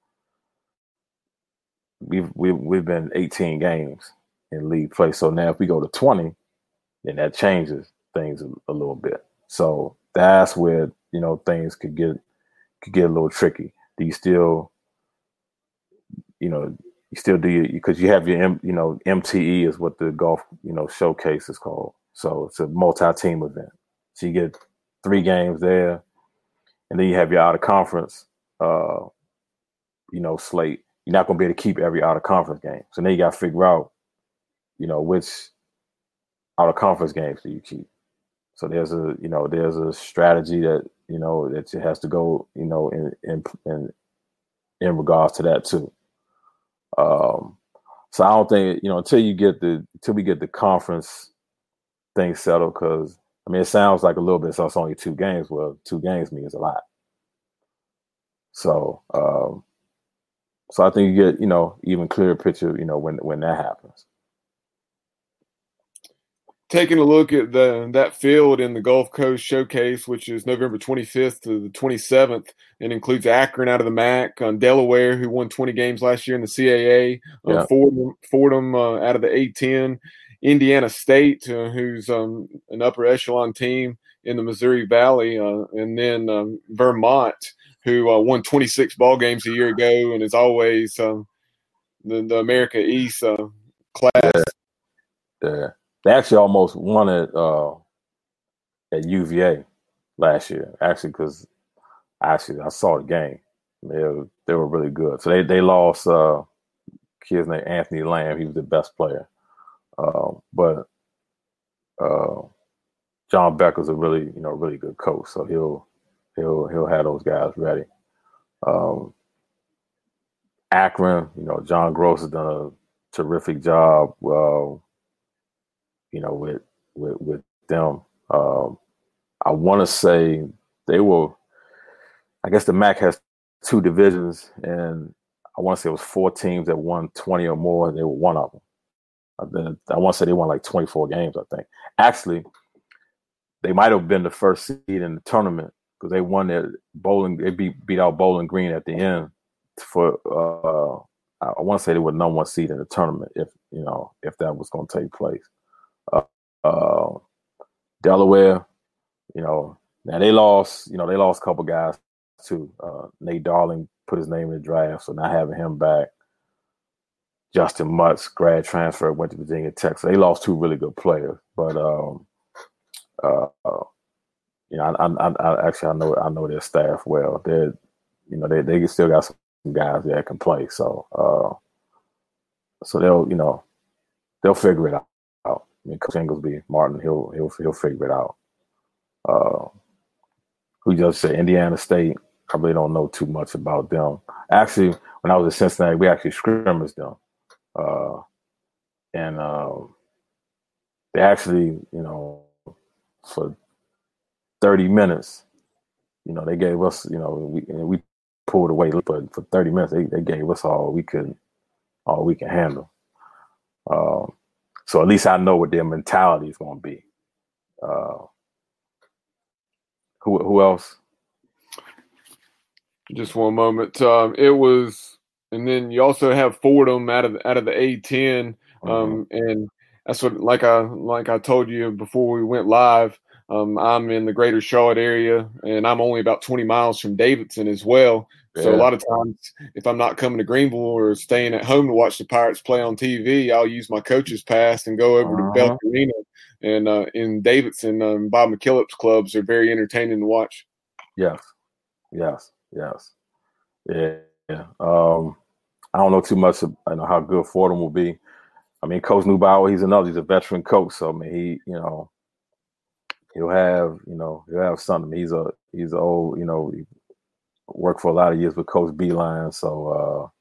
we've we've we've been eighteen games in league play. So now if we go to twenty. Then that changes things a, a little bit. So that's where, you know, things could get could get a little tricky. Do you still, you know, you still do you because you have your, M, you know, M T E is what the golf, you know, showcase is called. So it's a multi-team event. So you get three games there, and then you have your out of conference, uh, you know, slate. You're not going to be able to keep every out of conference game. So then you got to figure out, you know, which out of conference games do you keep? So there's a, you know, there's a strategy that, you know, that has to go, you know, in in in, in regards to that too. Um, so I don't think, you know, until you get the until we get the conference thing settled, because I mean it sounds like a little bit, so it's only two games. Well, two games means a lot. So um, so I think you get, you know, even clearer picture, you know, when when that happens. Taking a look at the that field in the Gulf Coast Showcase, which is November twenty-fifth to the twenty-seventh, and includes Akron out of the M A C, um, Delaware, who won twenty games last year in the C A A, um, Yeah. Fordham, Fordham uh, out of the A ten, Indiana State, uh, who's um, an upper echelon team in the Missouri Valley, uh, and then um, Vermont, who uh, won twenty-six ball games a year ago and is always um, the, the America East uh, class. Yeah. Yeah. They actually almost won it uh, at U V A last year, actually, because actually I saw the game. They were, they were really good. So they they lost uh, kid's name Anthony Lamb. He was the best player, uh, but uh, John Becker's a really you know really good coach. So he'll he'll he'll have those guys ready. Um, Akron, you know, John Gross has done a terrific job. Uh, you know, with with with them. Um, I want to say they were. I guess the M A C has two divisions, and I want to say it was four teams that won twenty or more. And they were one of them. I, been, I want to say they won like twenty-four games. I think actually they might have been the first seed in the tournament because they won their Bowling. They beat beat out Bowling Green at the end for. Uh, I want to say they were number one seed in the tournament if you know if that was going to take place. Uh, uh, Delaware, you know, now they lost, you know, they lost a couple guys too. Uh, Nate Darling put his name in the draft, so not having him back. Justin Mutz, grad transfer, went to Virginia Tech. So they lost two really good players. But um, uh, uh, you know, I, I, I actually I know I know their staff well. They're, you know, they they still got some guys that can play. So uh, so they'll, you know, they'll figure it out. I mean, Coach Inglesby, Martin, he'll he'll he'll figure it out. Uh, who just said Indiana State? I really don't know too much about them. Actually, when I was at Cincinnati, we actually scrimmaged them, uh, and um, they actually, you know, for thirty minutes, you know, they gave us, you know, we we pulled away, but for thirty minutes, they, they gave us all we could, all we can handle. Um, so at least I know what their mentality is going to be. Uh, who who else? Just one moment. Um, it was, and then you also have Fordham out of out of the A ten, um, mm-hmm. and that's what like I like I told you before we went live. Um, I'm in the greater Charlotte area, and I'm only about twenty miles from Davidson as well. Yeah. So a lot of times, if I'm not coming to Greenville or staying at home to watch the Pirates play on T V, I'll use my coach's pass and go over uh-huh. to Belk Arena. And uh, in Davidson, um, Bob McKillop's clubs are very entertaining to watch. Yes, yes, yes. Yeah, yeah. Um, I don't know too much of, I know how good Fordham will be. I mean, Coach Neubauer, he's another. He's a veteran coach, so I mean, he, you know, he'll have, you know, he'll have something. He's a, he's old, you know, he worked for a lot of years with Coach Beeline, so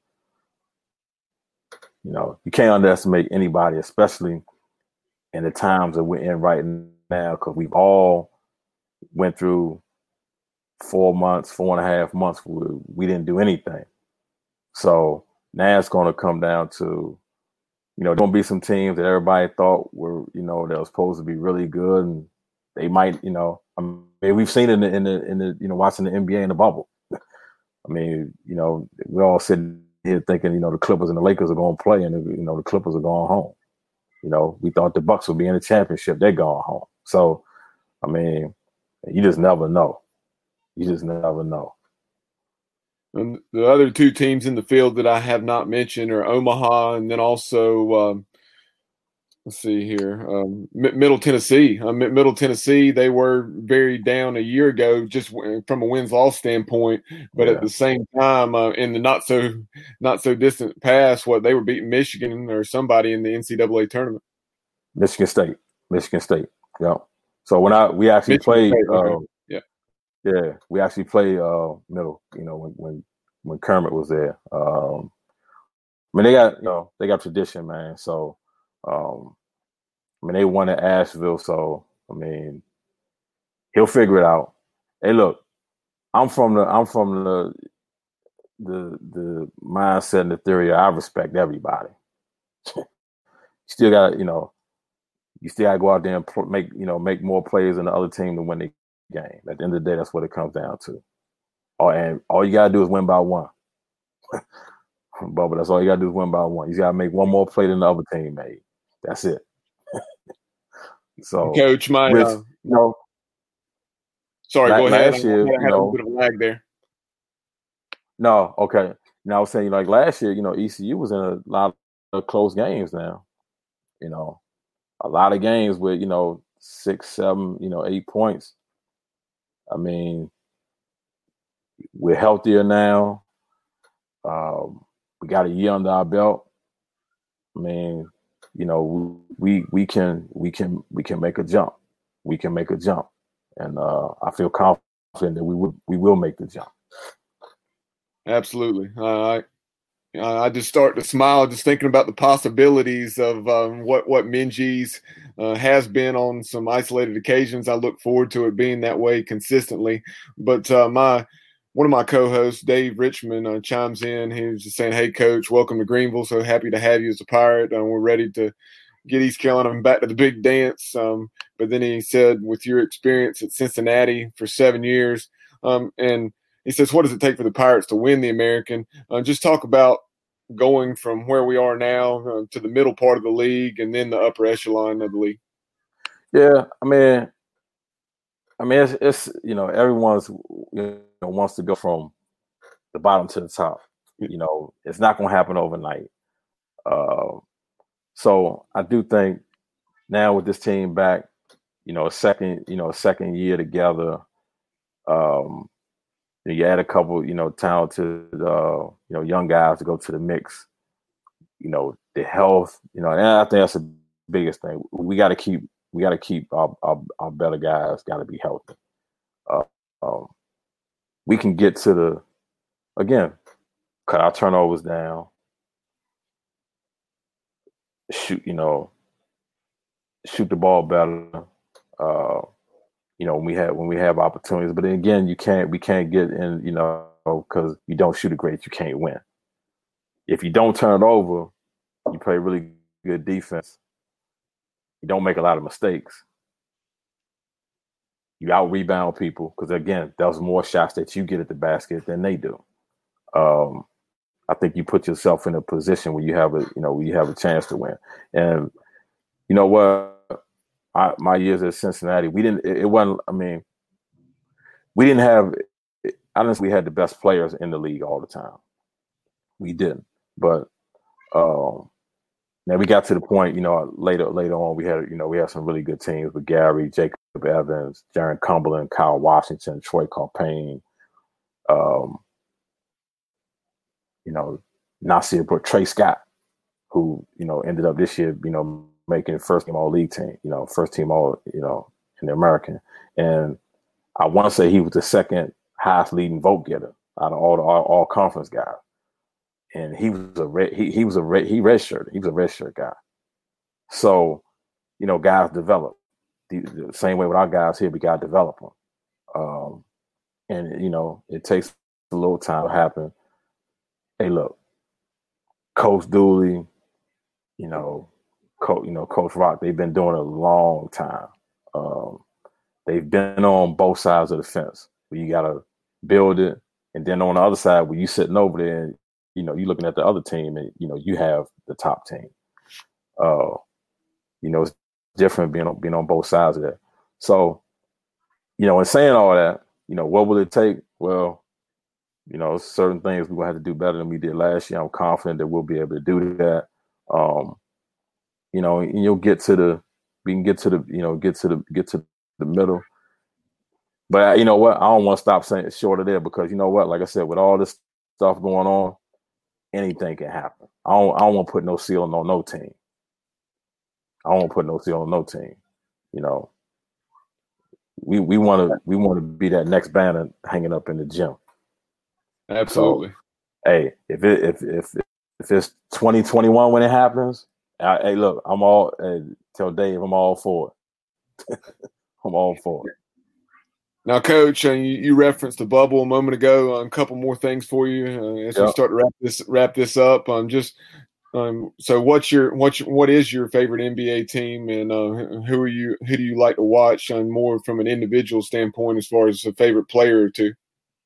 uh, you know, you can't underestimate anybody, especially in the times that we're in right now, because we've all went through four months, four and a half months where we didn't do anything. So now it's going to come down to, you know, there's going to be some teams that everybody thought were, you know, that was supposed to be really good, and they might, you know, I mean, we've seen it in the, in the, in the, you know, watching the N B A in the bubble. I mean, you know, we're all sitting here thinking, you know, the Clippers and the Lakers are going to play, and, you know, the Clippers are going home. You know, we thought the Bucks would be in the championship. They're going home. So, I mean, you just never know. You just never know. And the other two teams in the field that I have not mentioned are Omaha, and then also, um, let's see here, um, M- Middle Tennessee. Uh, M- Middle Tennessee, they were very down a year ago, just w- from a wins-loss standpoint. But yeah. At the same time, uh, in the not so not so distant past, what they were beating Michigan or somebody in the N C double A tournament. Michigan State, Michigan State. Yeah. So when I we actually Michigan played. State, okay. uh, Yeah, we actually played uh, Middle. You know, when when when Kermit was there. Um, I mean, they got you know they got tradition, man. So, um, I mean, they won at Asheville. So, I mean, he'll figure it out. Hey, look, I'm from the I'm from the the the mindset and the theory. I respect everybody. Still got you know, you still got to go out there and pl- make you know make more plays than the other team to win the game. At the end of the day, that's what it comes down to. Oh, and all you gotta do is win by one. Bubba, that's all you gotta do is win by one. You gotta make one more play than the other team made. That's it. So, Coach, my which, uh, you know, sorry, like go ahead. Last year, I had you know, a bit of lag there. No, okay. Now I was saying, like last year, you know, E C U was in a lot of close games. Now, you know, a lot of games with you know six, seven, you know, eight points. I mean, we're healthier now. Um, we got a year under our belt. I mean, you know, we we can we can we can make a jump. We can make a jump, and uh, I feel confident that we will we will make the jump. Absolutely. Uh, I I just start to smile just thinking about the possibilities of um, what what Minji's uh, has been on some isolated occasions. I look forward to it being that way consistently. But uh, my one of my co-hosts, Dave Richmond, uh, chimes in. He was just saying, "Hey, Coach, welcome to Greenville. So happy to have you as a Pirate. Uh, we're ready to get East Carolina back to the big dance." Um, but then he said, "With your experience at Cincinnati for seven years, um, and he says, what does it take for the Pirates to win the American? Uh, just talk about going from where we are now uh, to the middle part of the league and then the upper echelon of the league." Yeah, I mean, I mean, it's, it's you know, everyone's you know wants to go from the bottom to the top. You know, it's not going to happen overnight. Uh, so I do think now with this team back, you know, a second, you know, a second year together. Um, You add a couple, you know, talented, uh, you know, young guys to go to the mix. You know, the health, you know, and I think that's the biggest thing. We got to keep, we got to keep our, our, our better guys got to be healthy. Uh, um, we can get to the, again, cut our turnovers down. Shoot, you know, shoot the ball better. Uh, you know, when we have when we have opportunities, but then again, you can't we can't get in, you know, because you don't shoot it great, you can't win. If you don't turn it over, you play really good defense. You don't make a lot of mistakes. You out rebound people because again, there's more shots that you get at the basket than they do. Um, I think you put yourself in a position where you have a, you know, where you have a chance to win. And you know what? I, my years at Cincinnati, we didn't. It, it wasn't. I mean, we didn't have. I don't think we had the best players in the league all the time. We didn't. But um, now we got to the point. You know, later later on, we had you know we had some really good teams with Gary, Jacob Evans, Jaron Cumberland, Kyle Washington, Troy Carpane. Um, you know, Nasir, but Trey Scott, who you know ended up this year, you know, making first team all league team, you know, first team all, you know, in the American. And I want to say he was the second highest leading vote getter out of all the all, all conference guys. And he was a red, he he was a red, he redshirt. He was a redshirt guy. So, you know, guys develop the, the same way with our guys here. We got to develop them, um, and you know, it takes a little time to happen. Hey, look, Coach Dooley, you know. Coach, you know, Coach Rock, they've been doing it a long time. Um, they've been on both sides of the fence where you got to build it. And then on the other side, where you sitting over there and, you know, you're looking at the other team and, you know, you have the top team. Uh, you know, it's different being on, being on both sides of that. So, you know, in saying all that, you know, what will it take? Well, you know, certain things we're going to have to do better than we did last year. I'm confident that we'll be able to do that. Um, You know, and you'll get to the, we can get to the, you know, get to the, get to the middle. But you know what? I don't want to stop saying short of there because you know what? Like I said, with all this stuff going on, anything can happen. I don't, I don't want to put no ceiling on no team. I don't want to put no ceiling on no team. You know, we we want to we want to be that next banner hanging up in the gym. Absolutely. So, hey, if it if if if it's twenty twenty-one when it happens. I, hey, look, I'm all, uh, tell Dave, I'm all for it. I'm all for it. Now, Coach, uh, you, you referenced the bubble a moment ago. Um, a couple more things for you uh, as yep. we start to wrap this wrap this up. Um, just um, so, what's your what's your, what is your favorite N B A team, and uh, who are you? Who do you like to watch? Um, more from an individual standpoint, as far as a favorite player or two.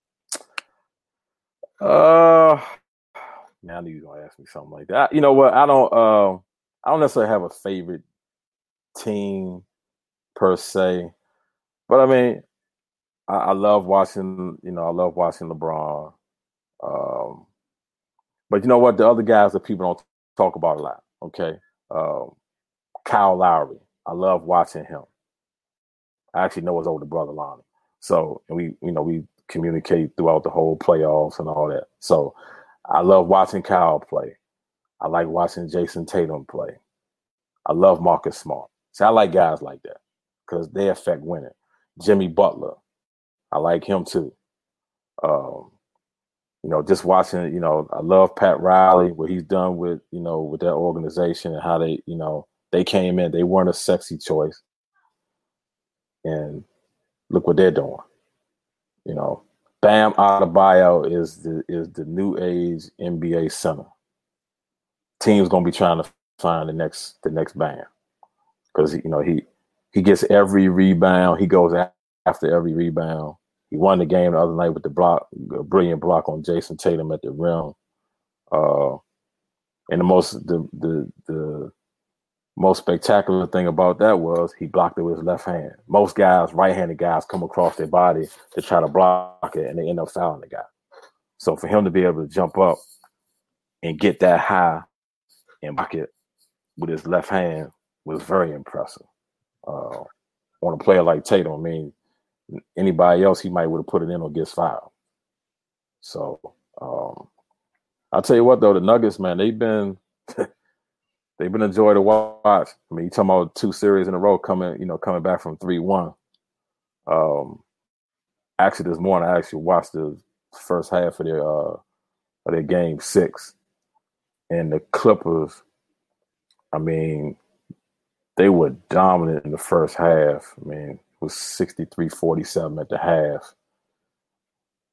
Uh, now you're gonna ask me something like that. You know what? I don't. Uh, I don't necessarily have a favorite team per se, but I mean, I, I love watching. You know, I love watching LeBron. Um, but you know what? The other guys that people don't talk about a lot. Okay, um, Kyle Lowry. I love watching him. I actually know his older brother Lonnie. So, and we, you know, we communicate throughout the whole playoffs and all that. So, I love watching Kyle play. I like watching Jason Tatum play. I love Marcus Smart. See, I like guys like that because they affect winning. Jimmy Butler, I like him too. Um, you know, just watching, you know, I love Pat Riley, what he's done with, you know, with that organization and how they, you know, they came in. They weren't a sexy choice. And look what they're doing. You know, Bam Adebayo is the is the new age N B A center. Team's gonna be trying to find the next the next Bam because you know he he gets every rebound. He goes after every rebound. He won the game the other night with the block, a brilliant block on Jason Tatum at the rim. Uh, and the most the the the most spectacular thing about that was he blocked it with his left hand. Most guys, right-handed guys, come across their body to try to block it, and they end up fouling the guy. So for him to be able to jump up and get that high and block it with his left hand was very impressive. Uh, on a player like Tatum, I mean, anybody else he might would have put it in or gets fouled. So um, I'll tell you what, though, the Nuggets, man, they've been they've been a joy to watch. I mean, you talking about two series in a row coming, you know, coming back from three one. Um, actually, this morning I actually watched the first half of their uh, of their game six, and the Clippers. I mean, they were dominant in the first half. I mean, it was sixty-three forty-seven at the half.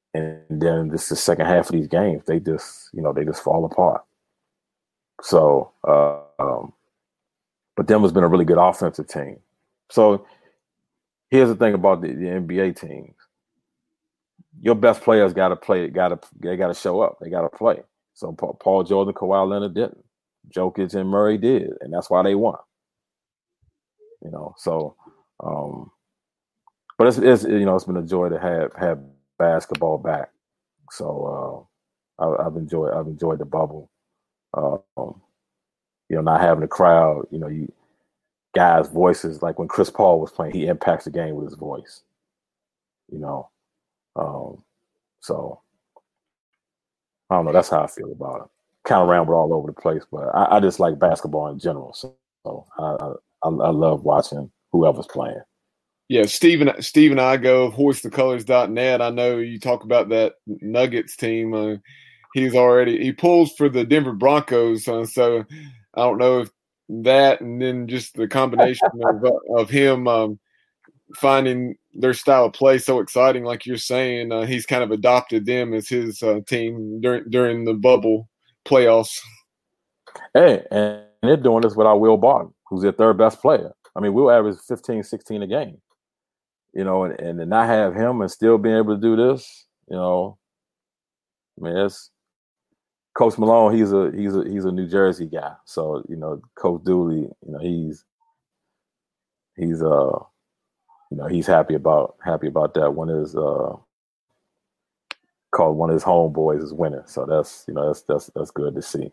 and then just the second half of these games, they just you know they just fall apart. So, uh, um, but Denver's been a really good offensive team. So here's the thing about the, the N B A teams: your best players got to play. Got to they got to show up. They got to play. So Paul George and Kawhi Leonard didn't. Jokic and Murray did, and that's why they won. You know, so. Um, but it's, it's you know it's been a joy to have have basketball back. So uh, I, I've enjoyed I've enjoyed the bubble. Uh, um, you know, not having a crowd. You know, you guys' voices, like when Chris Paul was playing, he impacts the game with his voice. You know, um, so I don't know. That's how I feel about it. Kind of ramble all over the place, but I, I just like basketball in general. So, so I, I I love watching whoever's playing. Yeah, Stephen Stephen Igo of hoist the colors dot net. I know you talk about that Nuggets team. Uh, he's already he pulls for the Denver Broncos, uh, so I don't know if that and then just the combination of of him um, finding their style of play so exciting, like you're saying, uh, he's kind of adopted them as his uh, team during during the bubble playoffs. Hey, and they're doing this without Will Barton, who's their third best player. I mean, Will average fifteen, sixteen a game. You know, and, and to not have him and still being able to do this, you know, I mean, it's Coach Malone. He's a he's a he's a New Jersey guy, so you know, Coach Dooley, you know, he's he's uh, you know, he's happy about happy about that. One of his uh, called one of his homeboys is winning, so that's you know that's that's that's good to see.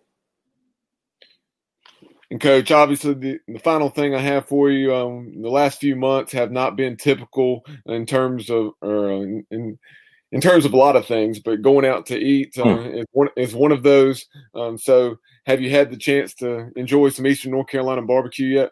And Coach, obviously, the, the final thing I have for you, um, the last few months have not been typical in terms of, or in, in, in terms of a lot of things. But going out to eat uh, hmm. is one is one of those. Um, so, have you had the chance to enjoy some Eastern North Carolina barbecue yet?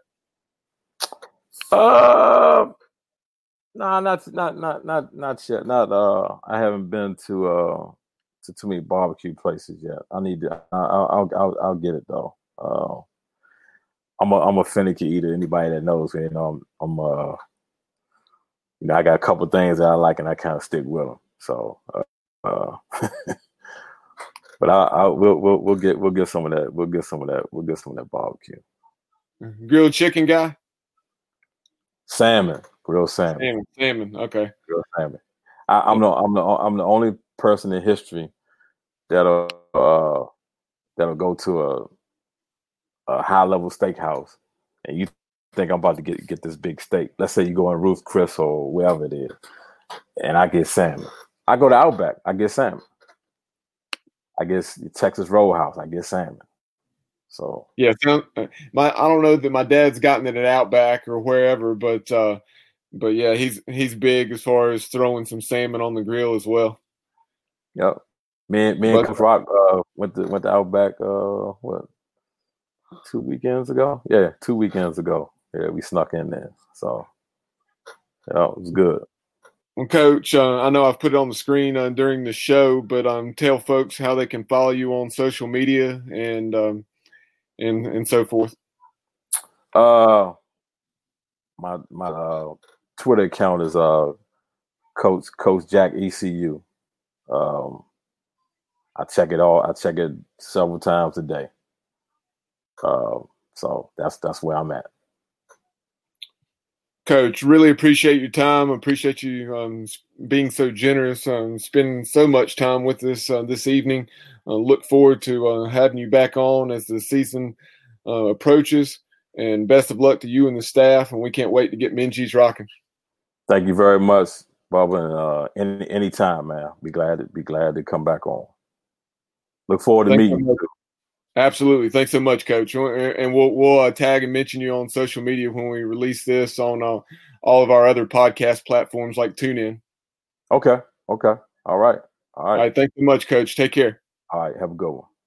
Uh, no, nah, not not not not not yet. Not uh, I haven't been to uh to too many barbecue places yet. I need to. I'll I'll I'll, I'll get it though. Uh, I'm a I'm a finicky eater. Anybody that knows me, you know, I'm, I'm uh, you know, I got a couple things that I like, and I kind of stick with them. So, uh, uh but I, I we'll we'll we'll get we'll get some of that. We'll get some of that. We'll get some of that barbecue. Grilled chicken guy. Salmon, grilled salmon. Salmon, salmon. Okay. Grilled salmon. I, I'm the I'm the I'm the only person in history that'll uh that'll go to a. a high-level steakhouse, and you think I'm about to get get this big steak. Let's say you go in Ruth Chris or wherever it is, and I get salmon. I go to Outback, I get salmon. I get Texas Roadhouse, I get salmon. So yeah, my I don't know that my dad's gotten it at Outback or wherever, but uh, but yeah, he's he's big as far as throwing some salmon on the grill as well. Yep, me and me and Coach Rock uh, went to went to Outback. Uh, what? Two weekends ago? Yeah, two weekends ago. Yeah, we snuck in there. So, yeah, it was good. Well, Coach, uh, I know I've put it on the screen uh, during the show, but um, tell folks how they can follow you on social media and um, and and so forth. Uh, my my uh, Twitter account is uh Coach Coach Jack E C U. Um, I check it all. I check it several times a day. Uh, so that's that's where I'm at. Coach, really appreciate your time. Appreciate you um, being so generous, um, spending so much time with us uh, this evening. Uh, look forward to uh, having you back on as the season uh, approaches. And best of luck to you and the staff. And we can't wait to get Minji's rocking. Thank you very much, Bubba. And uh, any anytime, man. Be glad to be glad to come back on. Look forward to Thanks meeting you. Absolutely. Thanks so much, Coach. And we'll we'll uh, tag and mention you on social media when we release this on uh, all of our other podcast platforms like TuneIn. Okay. Okay. All right. All right. All right. Thanks so much, Coach. Take care. All right. Have a good one.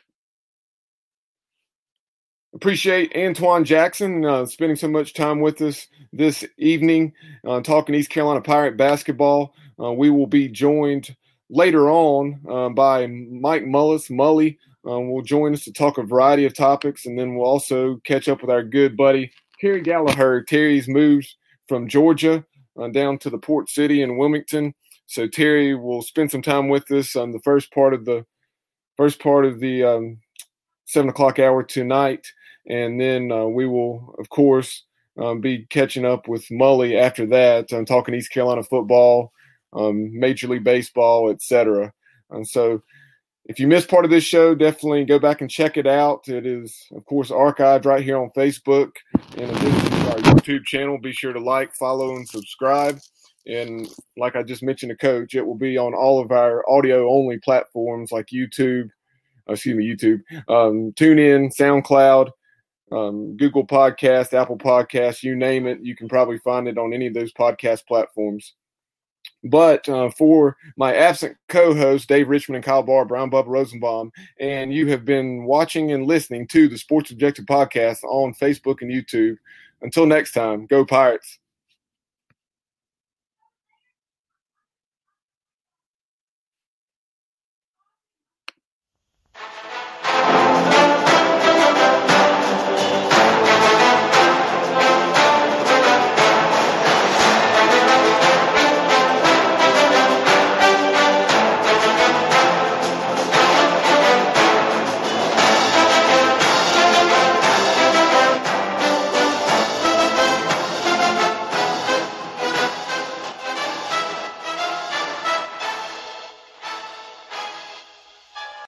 Appreciate Antoine Jackson uh, spending so much time with us this evening, uh, talking East Carolina Pirate basketball. Uh, we will be joined later on uh, by Mike Mullis, Mully. Um, will join us to talk a variety of topics, and then we'll also catch up with our good buddy, Terry Gallagher. Terry's moved from Georgia uh, down to the port city in Wilmington So Terry will spend some time with us on the first part of the first part of the um, seven o'clock hour tonight, and then uh, we will, of course, um, be catching up with Mully after that. I'm talking East Carolina football, um, Major League Baseball, et cetera. And so, if you missed part of this show, definitely go back and check it out. It is, of course, archived right here on Facebook. In addition to our YouTube channel, be sure to like, follow, and subscribe. And like I just mentioned to Coach, it will be on all of our audio-only platforms like YouTube, excuse me, YouTube, um, TuneIn, SoundCloud, um, Google Podcast, Apple Podcasts, you name it. You can probably find it on any of those podcast platforms. But uh, for my absent co-hosts, Dave Richmond and Kyle Barber, I'm Bubba Rosenbaum, and you have been watching and listening to the Sports Objective Podcast on Facebook and YouTube. Until next time, go Pirates.